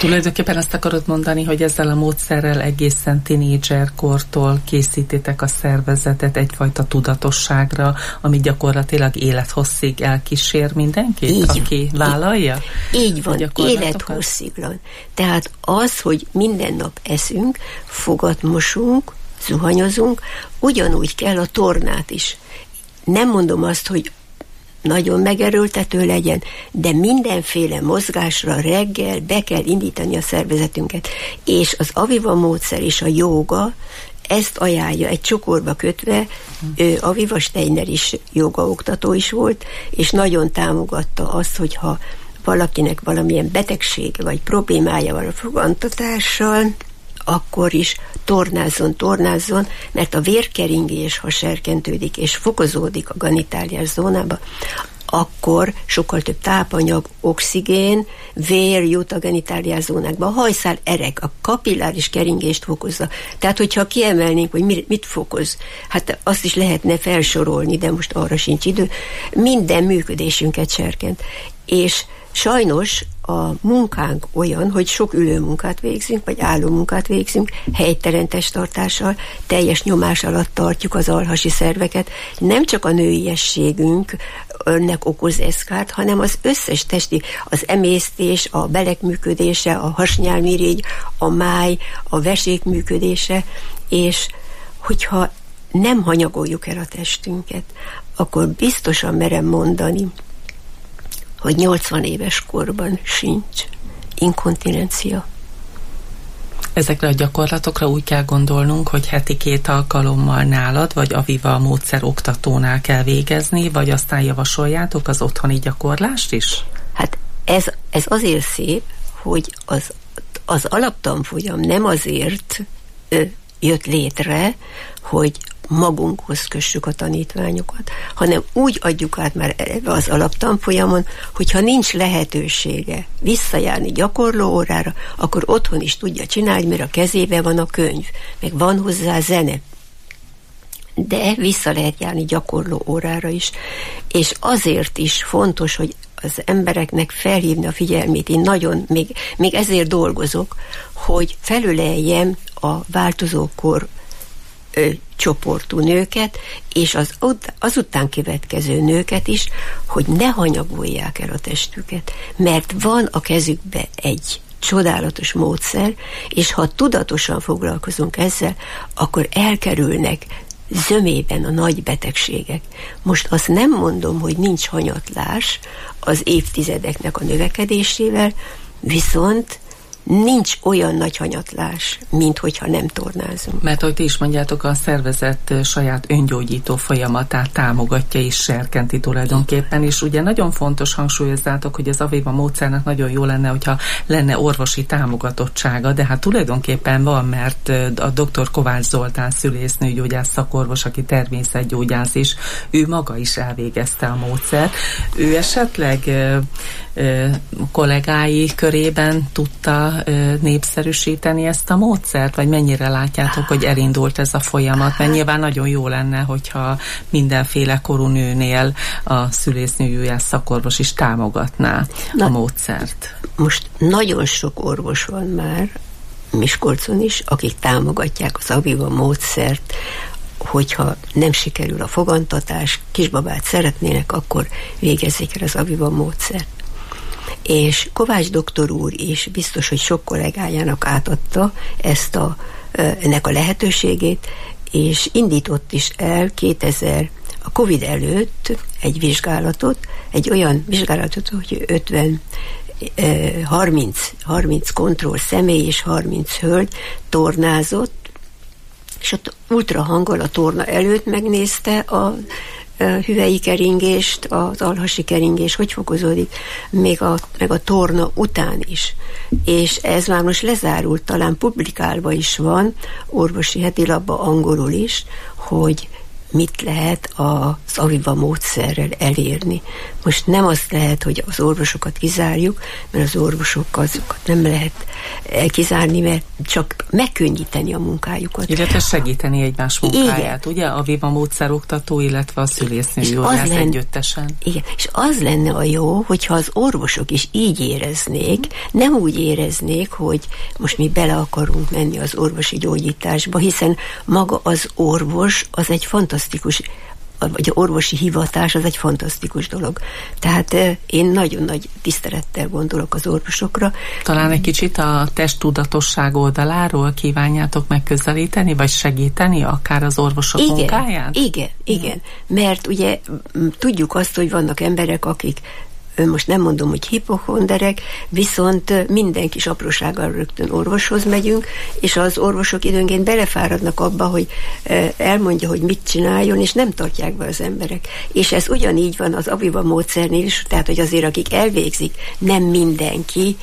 S8: Tulajdonképpen azt akarod mondani, hogy ezzel a módszerrel egészen tinédzserkortól készítitek a szervezetet egyfajta tudatosságra, ami gyakorlatilag élethosszig elkísér mindenkit, aki vállalja?
S9: Így van, élethossziglan. Tehát az, hogy minden nap eszünk, fogat mosunk, zuhanyozunk, ugyanúgy kell a tornát is. Nem mondom azt, hogy nagyon megerőltető legyen, de mindenféle mozgásra reggel be kell indítani a szervezetünket. És az Aviva módszer és a jóga ezt ajánlja egy csokorba kötve. Aviva Steiner is jógaoktató is volt, és nagyon támogatta azt, hogyha valakinek valamilyen betegsége vagy problémája van a fogantatással, akkor is tornázzon, mert a vérkeringés, ha serkentődik és fokozódik a genitáliás zónába, akkor sokkal több tápanyag, oxigén, vér jut a genitáliás zónákba. A hajszál ereg, a kapilláris keringést fokozza. Tehát, hogyha kiemelnénk, hogy mit fokoz, hát azt is lehetne felsorolni, de most arra sincs idő. Minden működésünket serkent. És sajnos a munkánk olyan, hogy sok ülőmunkát végzünk, vagy állómunkát végzünk, helytelen testtartással, teljes nyomás alatt tartjuk az alhasi szerveket. Nem csak a nőiességünknek okoz ez kárt, hanem az összes testi, az emésztés, a belek működése, a hasnyálmirigy, a máj, a vesék működése, és hogyha nem hanyagoljuk el a testünket, akkor biztosan merem mondani, hogy 80 éves korban sincs inkontinencia.
S8: Ezekre a gyakorlatokra úgy kell gondolnunk, hogy heti 2 alkalommal nálad, vagy Aviva módszer oktatónál kell végezni, vagy aztán javasoljátok az otthoni gyakorlást is?
S9: Hát ez azért szép, hogy az alaptanfolyam nem azért jött létre, hogy magunkhoz kössük a tanítványokat, hanem úgy adjuk át már ebbe az alaptanfolyamon, hogyha nincs lehetősége visszajárni gyakorló órára, akkor otthon is tudja csinálni, mert a kezében van a könyv, meg van hozzá zene. De vissza lehet járni gyakorló órára is. És azért is fontos, hogy az embereknek felhívni a figyelmét. Én nagyon, még ezért dolgozok, hogy felöleljem a változókor csoportú nőket, és azután következő nőket is, hogy ne hanyagolják el a testüket, mert van a kezükbe egy csodálatos módszer, és ha tudatosan foglalkozunk ezzel, akkor elkerülnek zömében a nagy betegségek. Most azt nem mondom, hogy nincs hanyatlás az évtizedeknek a növekedésével, viszont nincs olyan nagy hanyatlás, mint hogyha nem tornázunk.
S8: Mert ahogy ti is mondjátok, a szervezet saját öngyógyító folyamatát támogatja és serkenti tulajdonképpen, és ugye nagyon fontos hangsúlyozzátok, hogy az Aviva módszernek nagyon jó lenne, hogyha lenne orvosi támogatottsága, de hát tulajdonképpen van, mert a dr. Kovács Zoltán szülésznőgyógyász szakorvos, aki természetgyógyász is, ő maga is elvégezte a módszert. Ő esetleg kollégái körében tudta népszerűsíteni ezt a módszert, vagy mennyire látjátok, hogy elindult ez a folyamat? Mert nyilván nagyon jó lenne, hogyha mindenféle korú nőnél a szülésznőgyógyász szakorvos is támogatná a módszert.
S9: Most nagyon sok orvos van már Miskolcon is, akik támogatják az Aviva módszert, hogyha nem sikerül a fogantatás, kisbabát szeretnének, akkor végezzék el az Aviva módszert. És Kovács doktor úr is biztos, hogy sok kollégájának átadta ennek a lehetőségét, és indított is el a Covid előtt egy vizsgálatot, egy olyan vizsgálatot, hogy 30 kontroll személy és 30 hölgy tornázott, és ott ultrahanggal a torna előtt megnézte a hüvei keringést, az alhasi keringés, hogy fokozódik, meg a torna után is. És ez már most lezárult, talán publikálva is van, orvosi hetilapban angolul is, hogy mit lehet az Aviva módszerrel elérni. Most nem azt lehet, hogy az orvosokat kizárjuk, mert az orvosok azokat nem lehet kizárni, mert csak megkönnyíteni a munkájukat.
S8: Illetve segíteni egymás munkáját, ugye? Aviva módszeroktató, illetve a szülésznői orvosz együttesen.
S9: Igen, és az lenne a jó, hogyha az orvosok is így éreznék, nem úgy éreznék, hogy most mi bele akarunk menni az orvosi gyógyításba, hiszen maga az orvos az egy fantasztikus, vagy orvosi hivatás az egy fantasztikus dolog. Tehát én nagyon nagy tisztelettel gondolok az orvosokra.
S8: Talán egy kicsit a testtudatosság oldaláról kívánjátok megközelíteni, vagy segíteni akár az orvosok munkáját?
S9: Igen. Mert ugye tudjuk azt, hogy vannak emberek, akik most nem mondom, hogy hipochonderek, viszont minden kis aprósággal rögtön orvoshoz megyünk, és az orvosok időnként belefáradnak abba, hogy elmondja, hogy mit csináljon, és nem tartják be az emberek. És ez ugyanígy van az Aviva módszernél is, tehát, hogy azért akik elvégzik, nem mindenki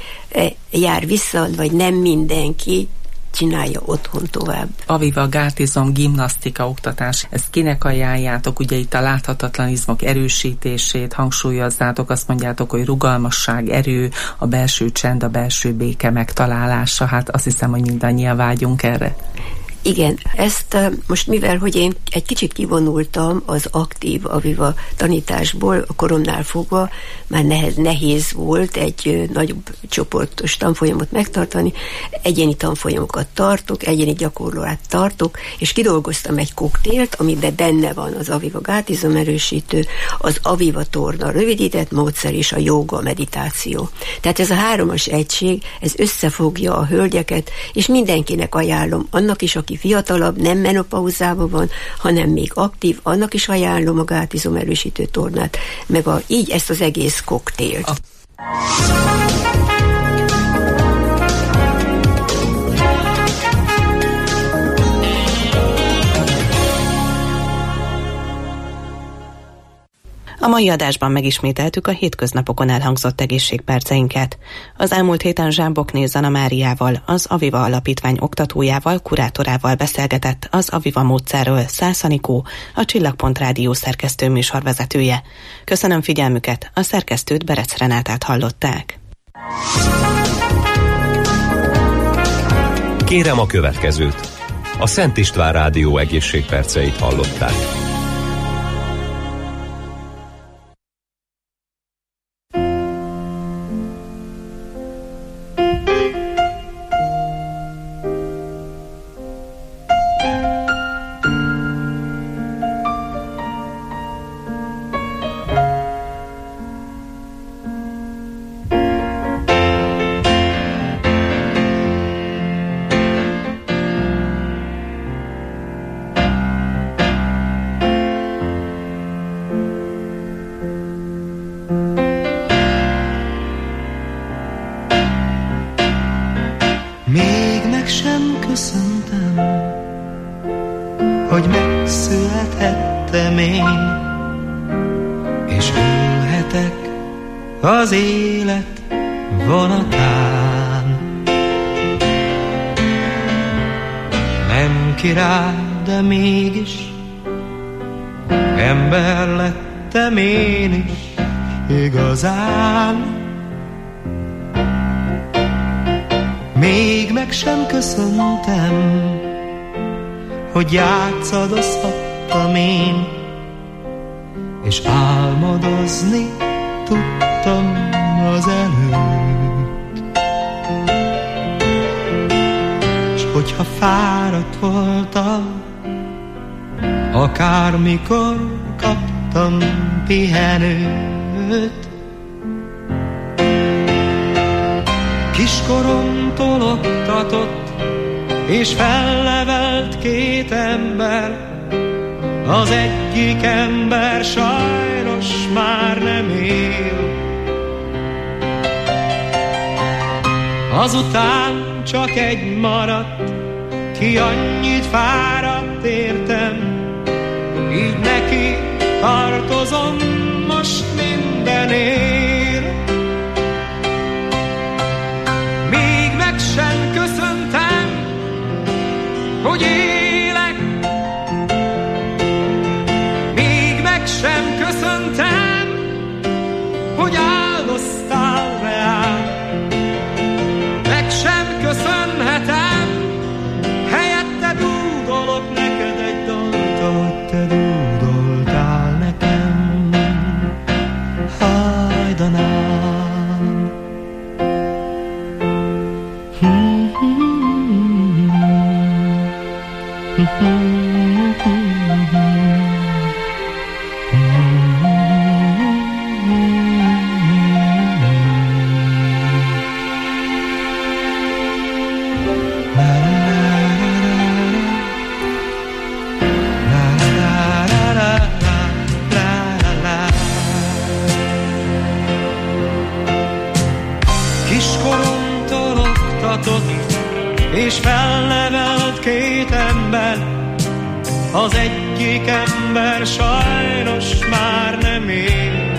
S9: jár vissza, vagy nem mindenki csinálja otthon tovább.
S8: Aviva gátizom, gimnasztika oktatás, ezt kinek ajánljátok? Ugye itt a láthatatlan izmok erősítését hangsúlyozzátok, azt mondjátok, hogy rugalmasság, erő, a belső csend, a belső béke megtalálása, hát azt hiszem, hogy mindannyian vágyunk erre.
S9: Igen, ezt most mivel, hogy én egy kicsit kivonultam az aktív Aviva tanításból, a koromnál fogva, már nehéz volt egy nagyobb csoportos tanfolyamot megtartani, egyéni tanfolyamokat tartok, egyéni gyakorlóát tartok, és kidolgoztam egy koktélt, amiben benne van az Aviva gátizom-erősítő, az Aviva torna rövidített módszer és a jóga, a meditáció. Tehát ez a 3-as egység, ez összefogja a hölgyeket, és mindenkinek ajánlom, annak is, aki fiatalabb, nem menopauzában van, hanem még aktív, annak is ajánlom a gátizom erősítő tornát, meg így ezt az egész koktélt.
S7: A mai adásban megismételtük a hétköznapokon elhangzott egészségperceinket. Az elmúlt héten Zsámbokné Zana Máriával, az Aviva Alapítvány oktatójával, kurátorával beszélgetett az Aviva módszerről Szász Anikó, a Csillagpont Rádió szerkesztő műsorvezetője. Köszönöm figyelmüket, a szerkesztőt, Berec Renátát hallották.
S6: Kérem a következőt. A Szent István Rádió egészségperceit hallották.
S10: hogy megszülethettem én, és ülhetek az élet vonatán. Nem király, de mégis ember lettem én is igazán. Még meg sem köszöntem, hogy játszadozhattam én, és álmodozni tudtam az előtt. És hogyha fáradt voltam, akármikor kaptam pihenőt. Kiskoromtól oktatott és fellevelt két ember, az egyik ember sajnos már nem él. Azután csak egy maradt, ki annyit fáradt értem, így neki tartozom most mindenért. Még meg sem köszöntem, hogy élek, hajdanán. Kiskoromtól oktatott és felnevelt két ember, az egyik ember sajnos már nem él.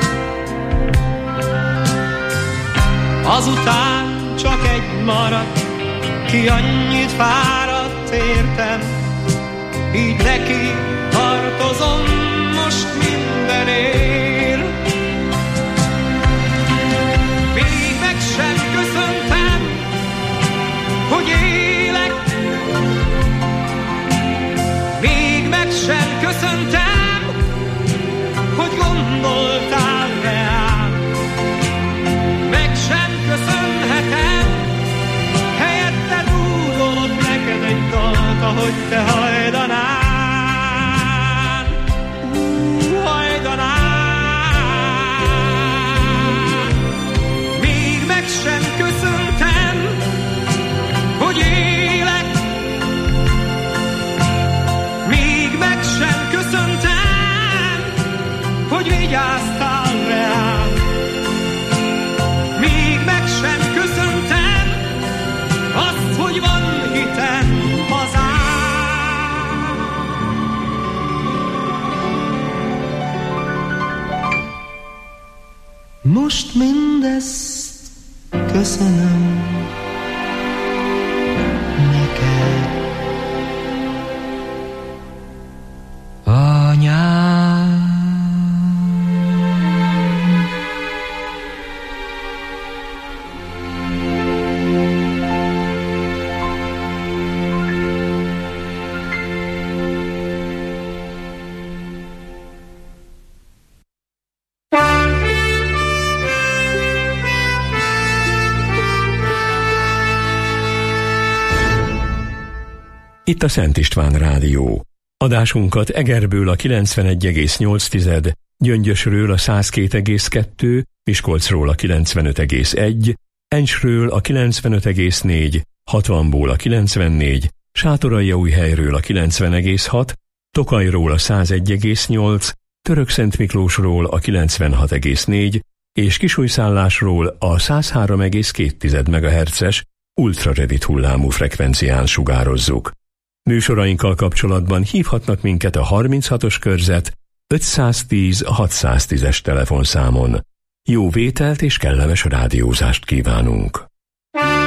S10: Azután csak egy maradt, ki annyit fáradt értem, így neki tartozom most mindenért. Még meg sem köszöntem, hogy élek, még meg sem köszöntem, hogy gondoltál rám. Meg sem köszönhetem, helyette dúdolok neked egy dalt, ahogy te hajdanál. Még meg sem köszöntem, hogy élek, még meg sem köszöntem, hogy vigyáztál rám. Még meg sem köszöntem azt, hogy van hitem hazám. Most mindezt köszönöm neked, anyám.
S1: Itt a Szent István Rádió. Adásunkat Egerből a 91,8, Gyöngyösről a 102,2, Miskolcról a 95,1, Encsről a 95,4, Hatvanból a 94, Sátoraljaújhelyről a 90,6, Tokajról a 101,8, Törökszentmiklósról a 96,4 és Kisújszállásról a 103,2 MHz-es ultrarövid hullámú frekvencián sugározzuk. Műsorainkkal kapcsolatban hívhatnak minket a 36-os körzet 510 610-es telefonszámon. Jó vételt és kellemes rádiózást kívánunk!